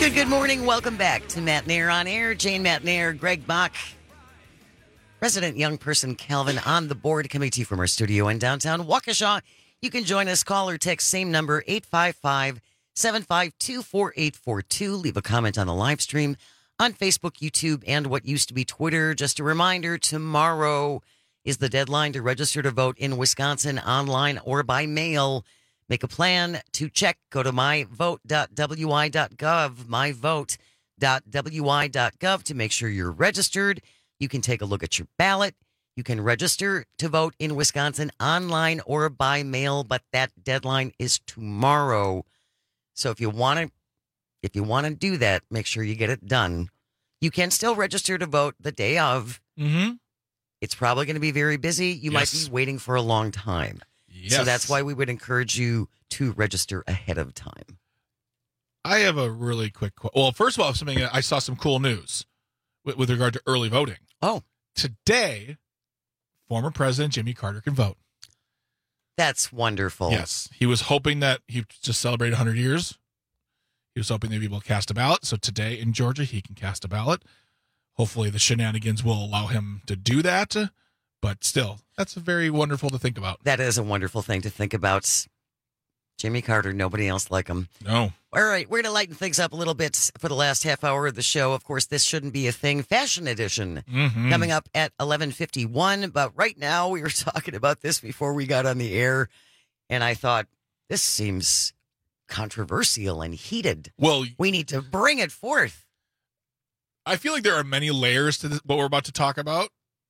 Good, good morning. Welcome back to Matt Nair on Air. Jane Matt Nair, Greg Bach, resident young person Calvin on the board, coming to you from our studio in downtown Waukesha. You can join us, call or text, same number, eight five five, seven five two, four eight four two. Leave a comment on the live stream on Facebook, YouTube, and what used to be Twitter. Just a reminder, tomorrow is the deadline to register to vote in Wisconsin, online or by mail. Make a plan to check. Go to my vote dot w i dot gov, my vote dot w i dot gov to make sure you're registered. You can take a look at your ballot. You can register to vote in Wisconsin online or by mail, but that deadline is tomorrow. So if you want to, if you want to do that, make sure you get it done. You can still register to vote the day of. Mm-hmm. It's probably going to be very busy. You Yes. might be waiting for a long time. Yes. So that's why we would encourage you to register ahead of time. I have a really quick qu- Well, first of all, something I saw some cool news with, with regard to early voting. Oh. Today, former President Jimmy Carter can vote. That's wonderful. Yes. He was hoping that he just celebrated one hundred years. He was hoping they'd be able to cast a ballot. So today in Georgia, he can cast a ballot. Hopefully the shenanigans will allow him to do that. But still, that's very wonderful to think about. That is a wonderful thing to think about. Jimmy Carter, nobody else like him. No. All right, we're going to lighten things up a little bit for the last half hour of the show. Of course, this shouldn't be a thing. Fashion edition Mhm. coming up at eleven fifty-one. But right now, we were talking about this before we got on the air, and I thought, this seems controversial and heated. Well, we need to bring it forth. I feel like there are many layers to this, what we're about to talk about.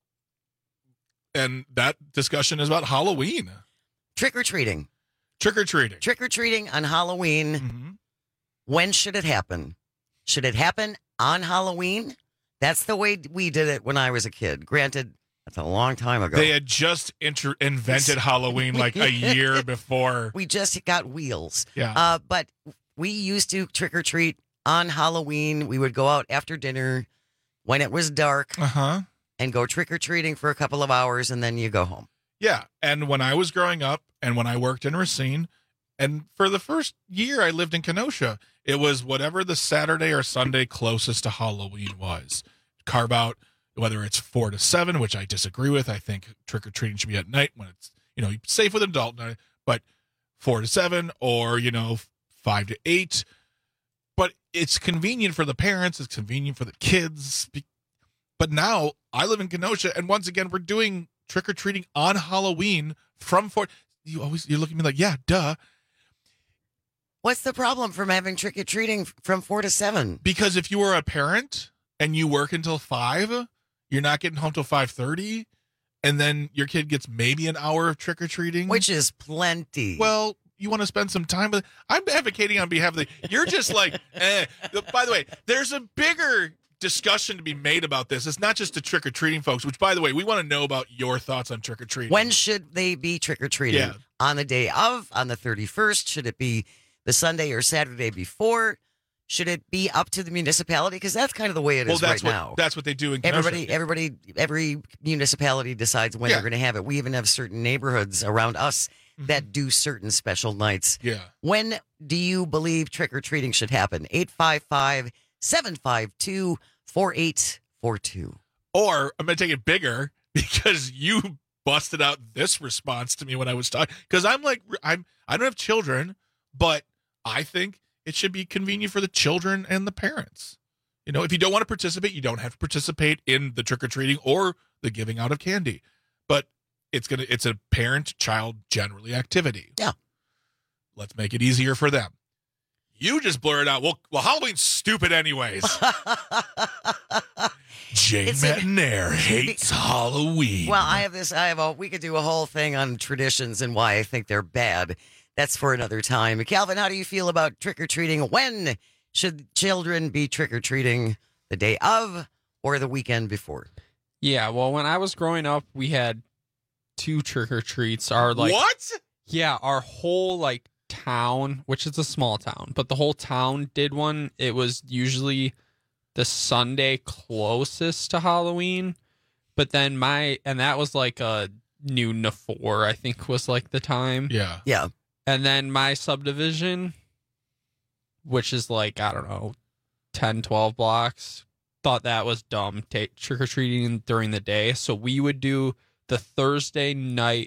And that discussion is about Halloween. Trick-or-treating. Trick-or-treating. Trick-or-treating on Halloween. Mm-hmm. When should it happen? Should it happen on Halloween? That's the way we did it when I was a kid. Granted, that's a long time ago. They had just inter- invented Halloween like a year before. We just got wheels. Yeah. Uh, but we used to trick-or-treat on Halloween. We would go out after dinner when it was dark. Uh-huh. And go trick-or-treating for a couple of hours, and then you go home. Yeah, and when I was growing up and when I worked in Racine, and for the first year I lived in Kenosha, it was whatever the Saturday or Sunday closest to Halloween was. Carve out, whether it's four to seven, which I disagree with. I think trick-or-treating should be at night when it's, you know, safe with an adult, but four to seven or, you know, five to eight. But it's convenient for the parents. It's convenient for the kids. But now I live in Kenosha, and once again, we're doing trick-or-treating on Halloween from four. You always, you look at me like, yeah, duh. What's the problem from having trick-or-treating from four to seven? Because if you were a parent and you work until five, you're not getting home till five thirty, and then your kid gets maybe an hour of trick-or-treating. Which is plenty. Well, you want to spend some time with. I'm advocating on behalf of the. You're just like, eh. By the way, there's a bigger discussion to be made about this. It's not just the trick-or-treating folks, which, by the way, we want to know about your thoughts on trick-or-treating. When should they be trick-or-treating? Yeah. On the day of, on the thirty-first? Should it be the Sunday or Saturday before? Should it be up to the municipality? Because that's kind of the way it well, is that's right what, now. That's what they do in Kenosha. Everybody, everybody, every municipality decides when Yeah. they're going to have it. We even have certain neighborhoods around us Mm-hmm. that do certain special nights. Yeah. When do you believe trick-or-treating should happen? eight five five, seven five two, four eight four two. Or I'm going to take it bigger because you busted out this response to me when I was talking. Because I'm like, I'm, I don't have children, but I think it should be convenient for the children and the parents. You know, if you don't want to participate, you don't have to participate in the trick-or-treating or the giving out of candy. But it's gonna it's a parent-child generally activity. Yeah. Let's make it easier for them. You just blurred out, well, well Halloween's stupid anyways. Jane It's a- McNair hates Halloween. Well, I have this. I have a. We could do a whole thing on traditions and why I think they're bad. That's for another time. Calvin, how do you feel about trick or treating? When should children be trick or treating? The day of or the weekend before? Yeah, well, when I was growing up, we had two trick or treats. Our like what? Yeah, our whole like town, which is a small town, but the whole town did one. It was usually the Sunday closest to Halloween, but then my and that was like a noon to four, I think was like the time. Yeah, yeah. And then my subdivision, which is like I don't know, ten, twelve blocks thought that was dumb, take trick-or-treating during the day. So we would do the Thursday night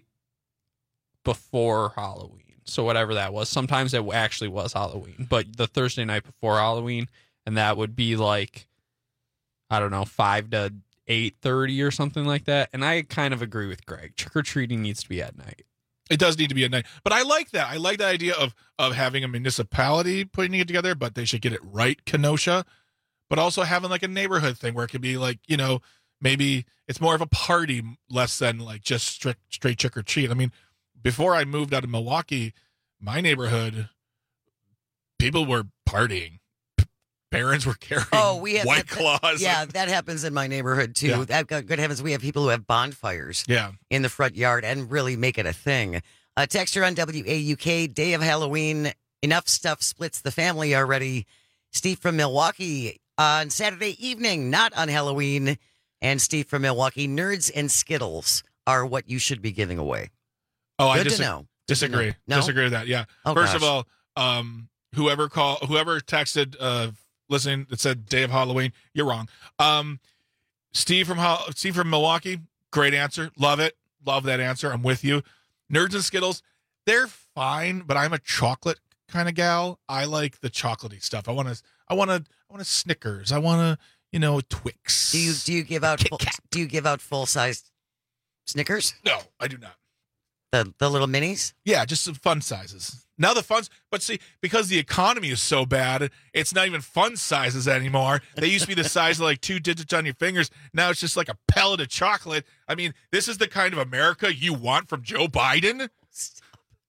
before Halloween. So whatever that was. Sometimes it actually was Halloween, but the Thursday night before Halloween, and that would be like, I don't know, five to eight thirty or something like that. And I kind of agree with Greg. Trick-or-treating needs to be at night. It does need to be at night. But I like that. I like the idea of of having a municipality putting it together, but they should get it right, Kenosha. But also having like a neighborhood thing where it could be like, you know, maybe it's more of a party less than like just strict, straight trick or treat. I mean, before I moved out of Milwaukee, my neighborhood, people were partying. Parents were carrying oh, we have, White that, Claws. Yeah, that happens in my neighborhood too. Yeah. That, good heavens, we have people who have bonfires yeah. in the front yard and really make it a thing. A texter on W A U K, day of Halloween, enough stuff splits the family already. Steve from Milwaukee, on Saturday evening, not on Halloween. And Steve from Milwaukee, nerds and Skittles are what you should be giving away. Oh, Good I dis- to know. Good disagree. to know. No? Disagree with that. Yeah. Oh, First gosh. of all, um, whoever call, whoever texted, uh, listening that said day of Halloween, you're wrong. Um, Steve from Ho- Steve from Milwaukee, great answer. Love it. Love that answer. I'm with you. Nerds and Skittles, they're fine, but I'm a chocolate kind of gal. I like the chocolatey stuff. I want to. I want to. I want to Snickers. I want to. You know, Twix. Do you do you give out full, do you give out full sized Snickers? No, I do not. The the little minis? Yeah, just some fun sizes. Now the fun, but see, because the economy is so bad, it's not even fun sizes anymore. They used to be the size of like two digits on your fingers. Now it's just like a pellet of chocolate. I mean, this is the kind of America you want from Joe Biden? Stop.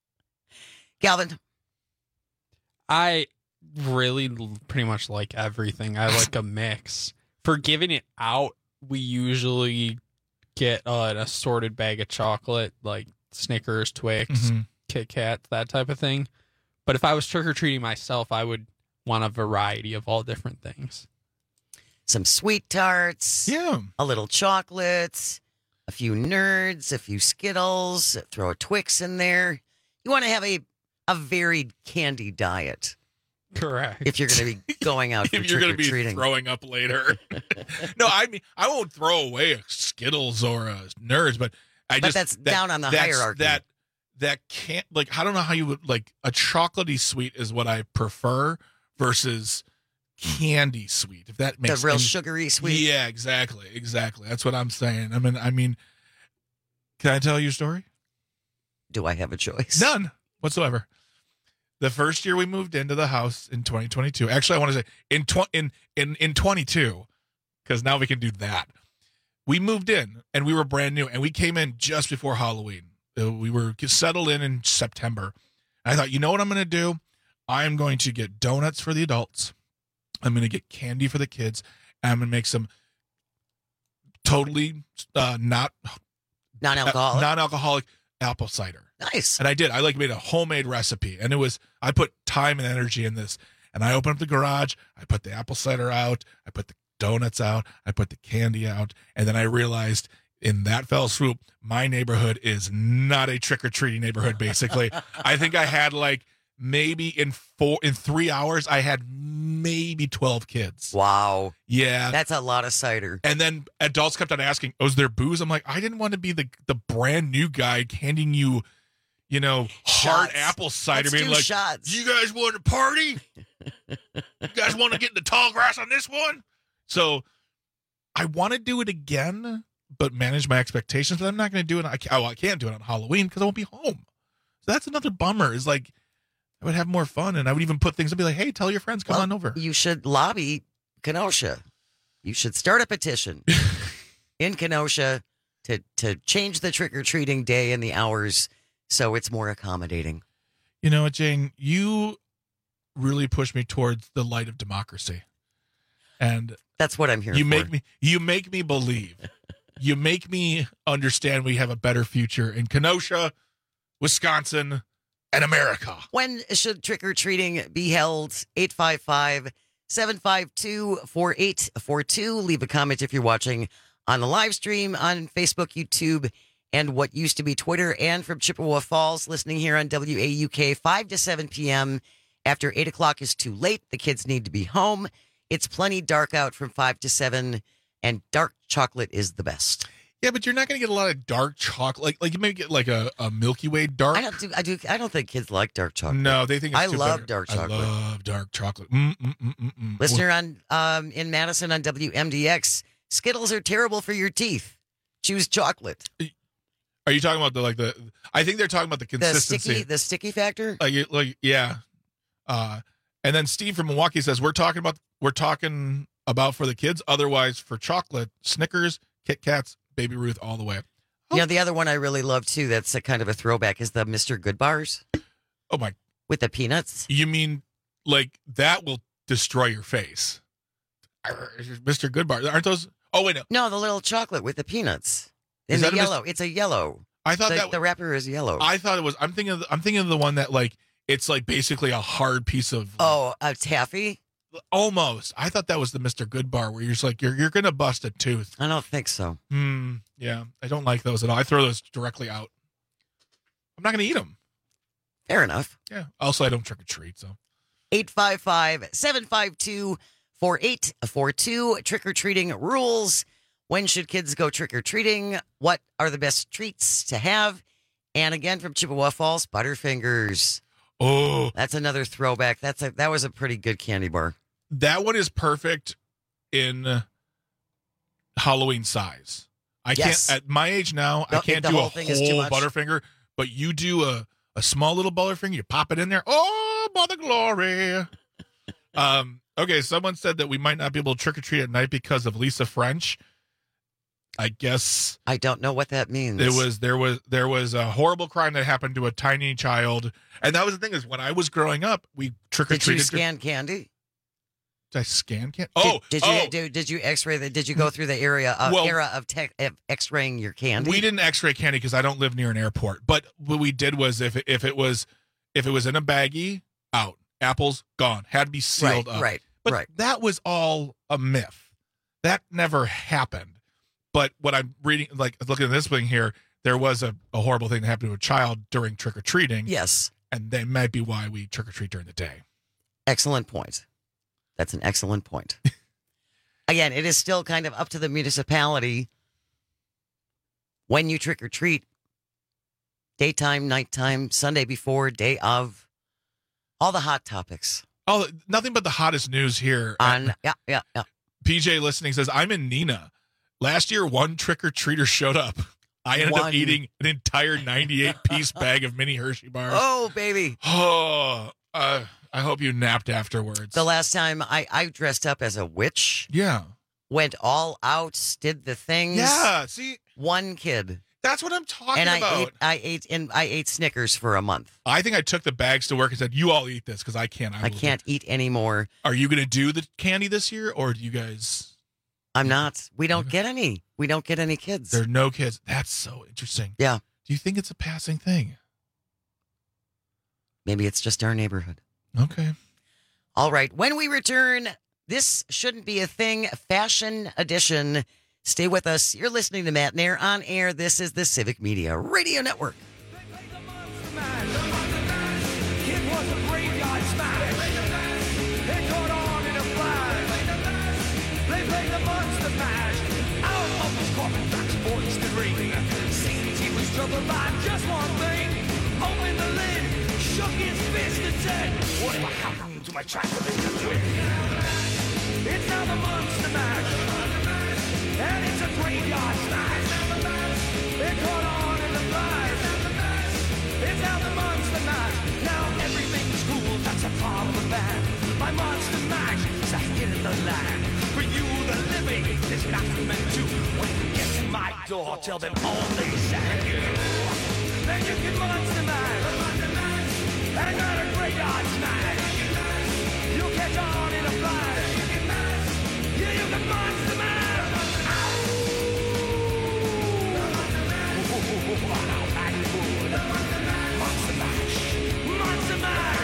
Calvin. I really pretty much like everything. I like a mix. For giving it out, we usually get uh, an assorted bag of chocolate, like Snickers, Twix, Mm-hmm. Kit Kat, that type of thing. But if I was trick-or-treating myself, I would want a variety of all different things. Some sweet tarts. Yeah. A little chocolate. A few nerds. A few Skittles. Throw a Twix in there. You want to have a, a varied candy diet. Correct. If you're going to be going out for If you're going to be trick-or-treating. throwing up later. No, I mean, I won't throw away a Skittles or a Nerds, but I But just. that's that- down on the that's- hierarchy. That, that can't, like, I don't know how you would, like, a chocolatey sweet is what I prefer versus candy sweet, if that The makes real any- sugary sweet. Yeah, exactly. Exactly. That's what I'm saying. I mean, I mean, can I tell you a story? Do I have a choice? None whatsoever. The first year we moved into the house in twenty twenty-two. Actually, I want to say in tw- in in in twenty-two, because now we can do that. We moved in and we were brand new, and we came in just before Halloween. Uh, we were settled in in September. And I thought, you know what I'm going to do? I'm going to get donuts for the adults. I'm going to get candy for the kids. And I'm going to make some totally uh, not Non-alcoholic. uh, non-alcoholic apple cider. Nice. And I did. I like made a homemade recipe, and it was I put time and energy in this. And I opened up the garage. I put the apple cider out. I put the donuts out. I put the candy out, and then I realized in that fell swoop, my neighborhood is not a trick or treating neighborhood. Basically, I think I had like maybe in four in three hours, I had maybe twelve kids. Wow. Yeah, That's a lot of cider. and then adults kept on asking, "Oh, is there booze?" I'm like, I didn't want to be the the brand new guy handing you, you know, hard Shots. apple cider, Let's being do like, shots. "You guys want to party? You guys want to get in the tall grass on this one?" So I want to do it again, but manage my expectations. But I'm not going to do it. I can't, oh, I can't do it on Halloween because I won't be home. So that's another bummer. Is like I would have more fun, and I would even put things. I'd be like, "Hey, tell your friends, come Well, on over." You should lobby Kenosha. You should start a petition in Kenosha to to change the trick or treating day and the hours so it's more accommodating. You know what, Jane? You really push me towards the light of democracy, and That's what I'm here you for. make me. You make me believe. You make me understand we have a better future in Kenosha, Wisconsin, and America. When should trick or treating be held? eight five five, seven five two, four eight four two. Leave a comment if you're watching on the live stream on Facebook, YouTube, and what used to be Twitter, and from Chippewa Falls, listening here on W A U K, five to seven p.m. After eight o'clock is too late. The kids need to be home. It's plenty dark out from five to seven, and dark chocolate is the best. Yeah, but you're not going to get a lot of dark chocolate. Like, like you may get like a, a Milky Way dark. I don't do. I do. I don't think kids like dark chocolate. No, they think it's I too love bitter. dark chocolate. I love dark chocolate. Mm, mm, mm, mm, mm. Listener on um, in Madison on W M D X, Skittles are terrible for your teeth. Choose chocolate. Are you talking about the like the? I think they're talking about the The consistency. sticky, the sticky factor. Like, you- like yeah. Uh, and then Steve from Milwaukee says we're talking about we're talking about for the kids. Otherwise, for chocolate, Snickers, Kit Kats, Baby Ruth, all the way. You know, the other one I really love too. That's a kind of a throwback. Is the Mister Good bars? Oh my! With the peanuts. You mean like that will destroy your face? Mister Goodbar, aren't those? Oh wait, no. No, the little chocolate with the peanuts. In Is the that a Mis- yellow. It's a yellow. I thought the, that the wrapper is yellow. I thought it was. I'm thinking. Of the, I'm thinking of the one that like it's like basically a hard piece of. Oh, a taffy. Almost. I thought that was the Mister Goodbar where you're just like you're you're gonna bust a tooth. I don't think so. Hmm. Yeah, I don't like those at all. I throw those directly out. I'm not gonna eat them. Fair enough. Yeah. Also, I don't trick or treat. So. eight five five, seven five two, four eight four two. Trick-or-treating rules. When should kids go trick-or-treating? What are the best treats to have? And again, from Chippewa Falls, Butterfingers. Oh. That's another throwback. That's a That was a pretty good candy bar. That one is perfect in Halloween size. I Yes. can't, at my age now, No, I can't the do whole a thing is too whole much. Butterfinger, but you do a, a small little Butterfinger, you pop it in there. Oh, mother glory. um. Okay, someone said that we might not be able to trick-or-treat at night because of Lisa French. I guess I don't know what that means. it was there was there was a horrible crime that happened to a tiny child, and that was the thing is when I was growing up, we trick or Did you treated. scan candy? Did I scan candy? Oh, did, did you oh. do? Did you X-ray the? Did you go through the area of Well, era of, tech, of X-raying your candy? We didn't X-ray candy because I don't live near an airport. But what we did was if it, if it was if it was in a baggie, out. Apples gone. Had to be sealed Right, up. right, But right. that was all a myth. That never happened. But what I'm reading, like looking at this thing here, there was a, a horrible thing that happened to a child during trick or treating. Yes, and that might be why we trick or treat during the day. Excellent point. That's an excellent point. Again, it is still kind of up to the municipality when you trick or treat. Daytime, nighttime, Sunday before, day of, all the hot topics. Oh, nothing but the hottest news here. On yeah, yeah, yeah. P J listening says, I'm in Neenah. Last year, one trick-or-treater showed up. I ended One. up eating an entire ninety-eight piece bag of mini Hershey bars. Oh, baby. Oh, uh, I hope you napped afterwards. The last time I, I dressed up as a witch. Yeah. Went all out, did the things. Yeah, see? One kid. That's what I'm talking and I about. ate, I ate, and I ate Snickers for a month. I think I took the bags to work and said, you all eat this because I can't. I will can't eat anymore. Are you going to do the candy this year or do you guys? I'm not. We don't get any. We don't get any kids. There are no kids. That's so interesting. Yeah. Do you think it's a passing thing? Maybe it's just our neighborhood. Okay. All right. When we return, this shouldn't be a thing. Fashion edition. Stay with us. You're listening to Matt Nair on air. This is the Civic Media Radio Network. Troubled by just one thing. Opened the lid, shook his fist and said, whatever happened to my Transylvania twin? It's now the Monster Mash, and it's a graveyard smash. It caught on in the flies. It's now the Monster Mash. Now everything's cool, that's a part of the band. My Monster Mash is a hit in the land. For you, the living, there's nothing meant to. When you get to my door, tell them all they say. Then you can Monster Mash, and not a graveyard smash. You'll catch on in a flash. Yeah, you can Monster Mash. Monster Mash, Monster Mash.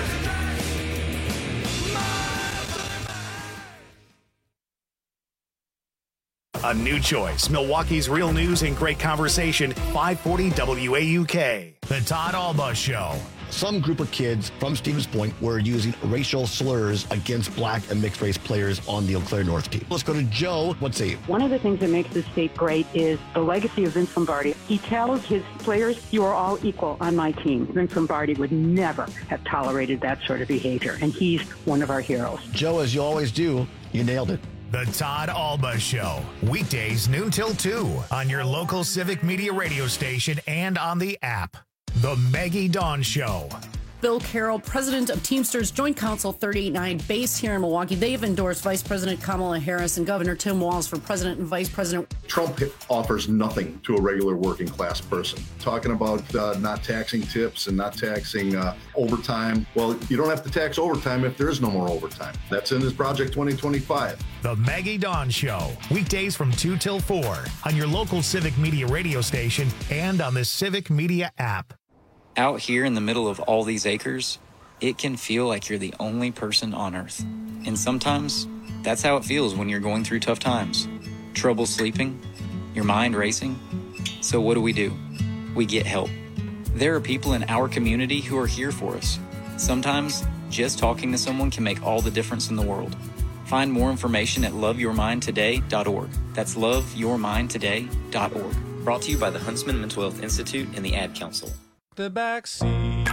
A new choice. Milwaukee's real news and great conversation. five forty W A U K. The Todd Alba Show. some group of kids from Stevens Point were using racial slurs against black and mixed race players on the Eau Claire North team. Let's go to Joe. What's he? One of the things that makes this state great is the legacy of Vince Lombardi. He tells his players, you are all equal on my team. Vince Lombardi would never have tolerated that sort of behavior, and he's one of our heroes. Joe, as you always do, you nailed it. The Todd Alba Show, weekdays noon till two on your local Civic Media radio station and on the app. The Maggie Dawn Show. Bill Carroll, president of Teamsters Joint Council thirty-eight nine, based here in Milwaukee. They've endorsed Vice President Kamala Harris and Governor Tim Walz for president and vice president. Trump offers nothing to a regular working class person. Talking about uh, not taxing tips and not taxing uh, overtime. Well, you don't have to tax overtime if there is no more overtime. That's in his Project twenty twenty-five. The Maggie Dawn Show, weekdays from two till four on your local Civic Media radio station and on the Civic Media app. Out here in the middle of all these acres, it can feel like you're the only person on Earth. And sometimes, that's how it feels when you're going through tough times. Trouble sleeping, your mind racing. So what do we do? We get help. There are people in our community who are here for us. Sometimes, just talking to someone can make all the difference in the world. Find more information at love your mind today dot org. That's love your mind today dot org. Brought to you by the Huntsman Mental Health Institute and the Ad Council. The back seat.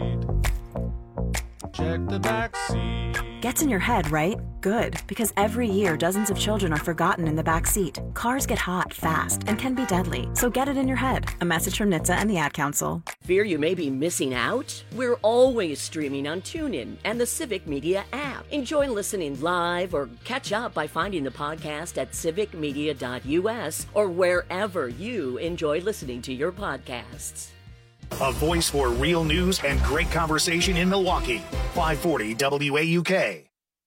Check the back seat. Gets in your head, right? Good, because every year dozens of children are forgotten in the back seat. Cars get hot fast and can be deadly, so get it in your head. A message from N H T S A and the Ad Council. Fear you may be missing out? We're always streaming on TuneIn and the Civic Media app. Enjoy listening live or catch up by finding the podcast at civic media dot u s or wherever you enjoy listening to your podcasts. A voice for real news and great conversation in Milwaukee. five forty W A U K.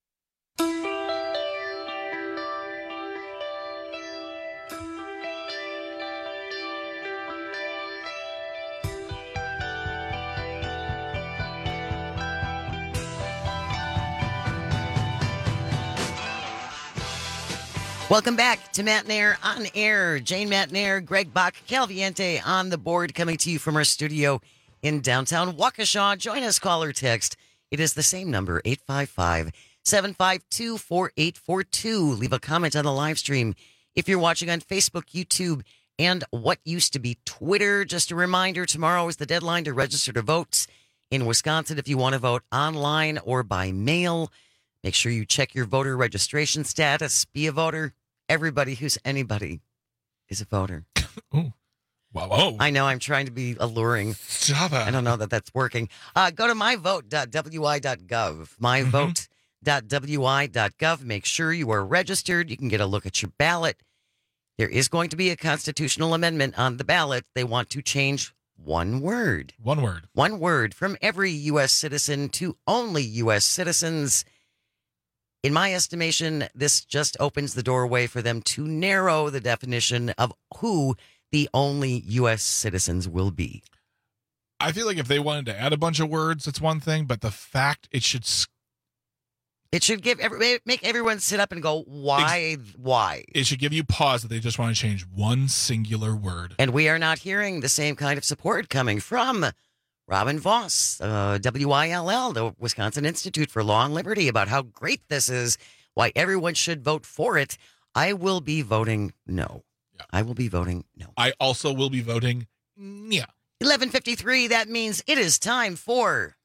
Welcome back to Matt Nair on air. Jane Matt Nair, Greg Bach, Calviente on the board, coming to you from our studio in downtown Waukesha. Join us, call or text. It is the same number, eight five five, seven five two, four eight four two. Leave a comment on the live stream if you're watching on Facebook, YouTube, and what used to be Twitter. Just a reminder, tomorrow is the deadline to register to vote in Wisconsin if you want to vote online or by mail. Make sure you check your voter registration status. Be a voter. Everybody who's anybody is a voter. Ooh. Wow. Whoa. I know I'm trying to be alluring. Stop it. I don't know that that's working. Uh, go to my vote dot w i dot gov. my vote dot w i dot gov. Make sure you are registered. You can get a look at your ballot. There is going to be a constitutional amendment on the ballot. They want to change one word. One word. One word from every U S citizen to only U S citizens. In my estimation, this just opens the doorway for them to narrow the definition of who the only U S citizens will be. I feel like if they wanted to add a bunch of words, it's one thing, but the fact it should... It should give every, make everyone sit up and go, why, why? It should give you pause that they just want to change one singular word. And we are not hearing the same kind of support coming from Robin Voss, uh, W I L L, the Wisconsin Institute for Law and Liberty, about how great this is, why everyone should vote for it. I will be voting no. Yeah. I will be voting no. I also will be voting yeah. eleven fifty-three, that means it is time for...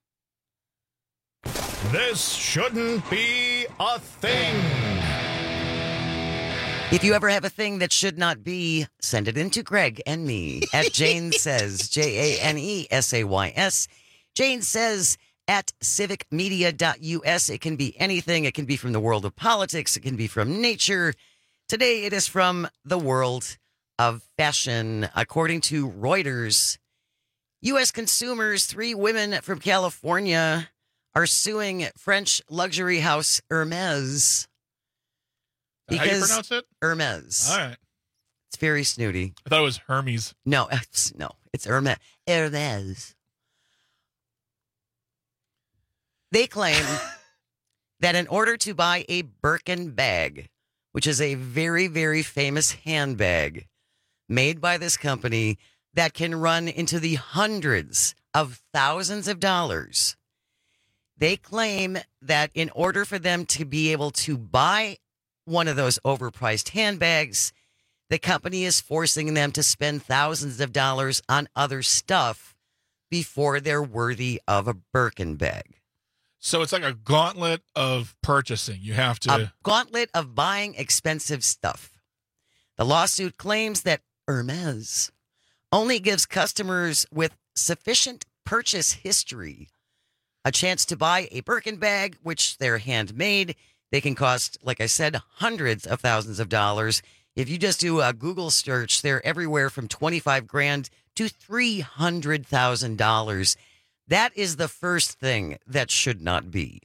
This shouldn't be a thing. If you ever have a thing that should not be, send it in to Greg and me at Jane Says, J A N E S A Y S. Jane Says at civic media dot u s. It can be anything. It can be from the world of politics. It can be from nature. Today it is from the world of fashion. According to Reuters, U S consumers, three women from California, are suing French luxury house Hermes. How do you pronounce it? Hermes. All right. It's very snooty. I thought it was Hermes. No, it's, no, it's Hermes. Hermes. They claim that in order to buy a Birkin bag, which is a very, very famous handbag made by this company that can run into the hundreds of thousands of dollars. They claim that in order for them to be able to buy one of those overpriced handbags, the company is forcing them to spend thousands of dollars on other stuff before they're worthy of a Birkin bag. So it's like a gauntlet of purchasing. You have to... A gauntlet of buying expensive stuff. The lawsuit claims that Hermes only gives customers with sufficient purchase history a chance to buy a Birkin bag, which they're handmade. They can cost, like I said, hundreds of thousands of dollars. If you just do a Google search, they're everywhere from twenty-five grand to three hundred thousand dollars. That is the first thing that should not be.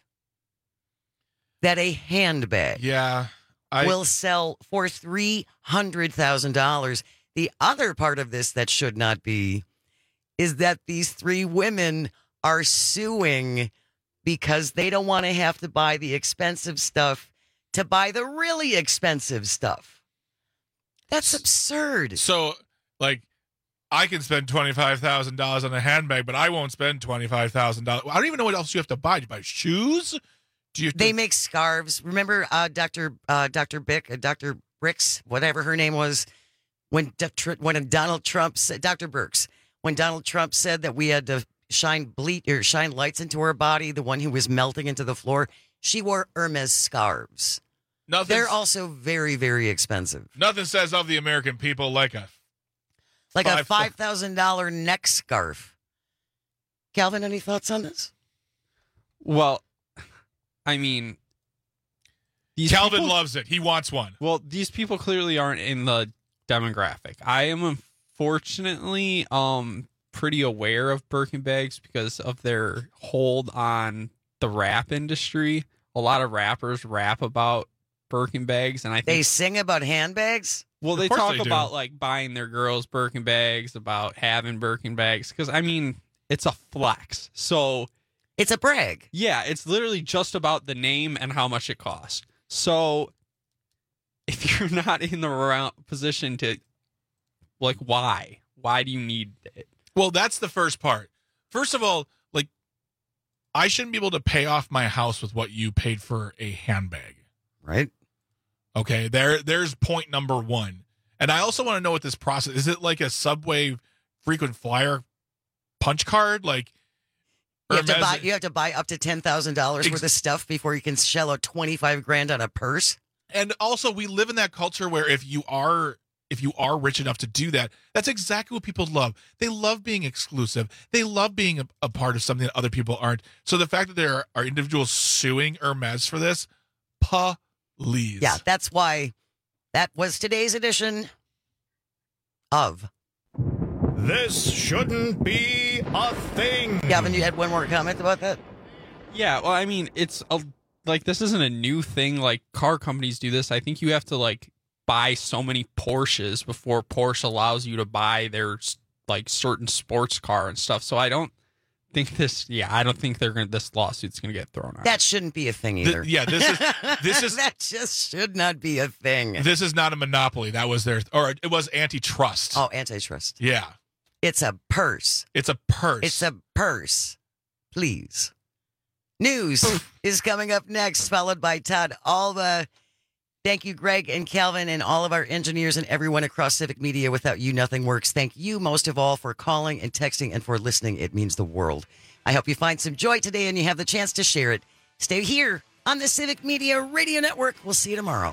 That a handbag yeah, I... will sell for three hundred thousand dollars. The other part of this that should not be is that these three women are suing because they don't want to have to buy the expensive stuff to buy the really expensive stuff. That's absurd. So, like, I can spend twenty-five thousand dollars on a handbag, but I won't spend twenty-five thousand dollars. I don't even know what else you have to buy. Do you buy shoes? Do you? They make scarves. Remember uh, Doctor Uh, Doctor Bick, uh, Doctor Bricks, whatever her name was, when when Donald Trump said, Doctor Birx, when Donald Trump said that we had to shine bleach or shine lights into her body, the one who was melting into the floor, she wore Hermes scarves. Nothing's, They're also very, very expensive. Nothing says of the American people like a like five, a five thousand dollar neck scarf. Calvin, any thoughts on this? Well, I mean, these Calvin people, loves it. He wants one. Well, these people clearly aren't in the demographic. I am unfortunately um pretty aware of Birkin bags because of their hold on the rap industry. A lot of rappers rap about Birkin bags, and I think they sing about handbags. Well, they talk they about like buying their girls Birkin bags, about having Birkin bags, because I mean it's a flex. So it's a brag. Yeah, it's literally just about the name and how much it costs. So if you're not in the round position to, like, why? Why do you need it? Well, that's the first part. First of all, like, I shouldn't be able to pay off my house with what you paid for a handbag. Right. Okay, there, there's point number one. And I also want to know what this process is. It like a Subway frequent flyer punch card? Like, you have, to buy, you have to buy up to ten thousand dollars ex- worth of stuff before you can shell out twenty-five grand on a purse. And also, we live in that culture where if you are if you are rich enough to do that, that's exactly what people love. They love being exclusive. They love being a, a part of something that other people aren't. So the fact that there are, are individuals suing Hermes for this, please. Yeah, that's why that was today's edition of This Shouldn't Be a Thing. Gavin, you had one more comment about that? Yeah, well, I mean, it's a, like, this isn't a new thing. Like, car companies do this. I think you have to, like, buy so many Porsches before Porsche allows you to buy their, like, certain sports car and stuff. So I don't think this, yeah, I don't think they're going to, this lawsuit's going to get thrown out. That shouldn't be a thing either. The, yeah, this is, this is, that just should not be a thing. This is not a monopoly. That was their, or it was antitrust. Oh, antitrust. Yeah. It's a purse. It's a purse. It's a purse. Please. News is coming up next, followed by Todd Alba. Thank you, Greg and Calvin, and all of our engineers and everyone across Civic Media. Without you, nothing works. Thank you most of all for calling and texting and for listening. It means the world. I hope you find some joy today and you have the chance to share it. Stay here on the Civic Media Radio Network. We'll see you tomorrow.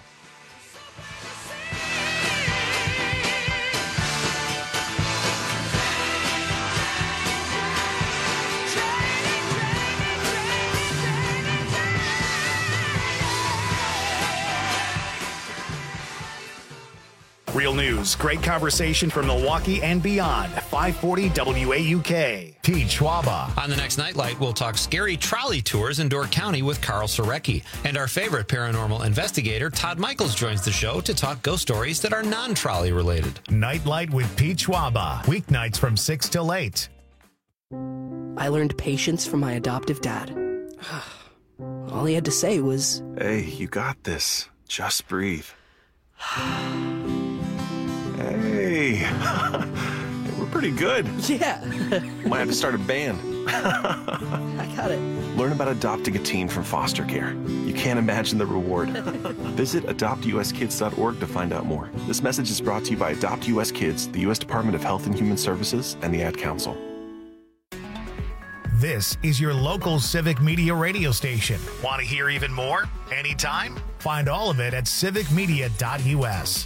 Real news, great conversation from Milwaukee and beyond. five forty W A U K. Pete Schwaba. On the next Nightlight, we'll talk scary trolley tours in Door County with Carl Sorecki. And our favorite paranormal investigator, Todd Michaels, joins the show to talk ghost stories that are non-trolley related. Nightlight with Pete Schwaba. Weeknights from six till eight. I learned patience from my adoptive dad. All he had to say was, "Hey, you got this. Just breathe." Hey, we're pretty good. Yeah. Might have to start a band. I got it. Learn about adopting a teen from foster care. You can't imagine the reward. Visit adopt u s kids dot org to find out more. This message is brought to you by Adopt U S Kids, the U S Department of Health and Human Services, and the Ad Council. This is your local Civic Media radio station. Want to hear even more? Anytime? Find all of it at civic media dot u s.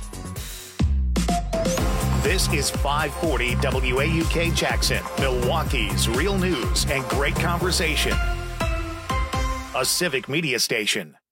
This is five forty W A U K Jackson, Milwaukee's real news and great conversation. A Civic Media station.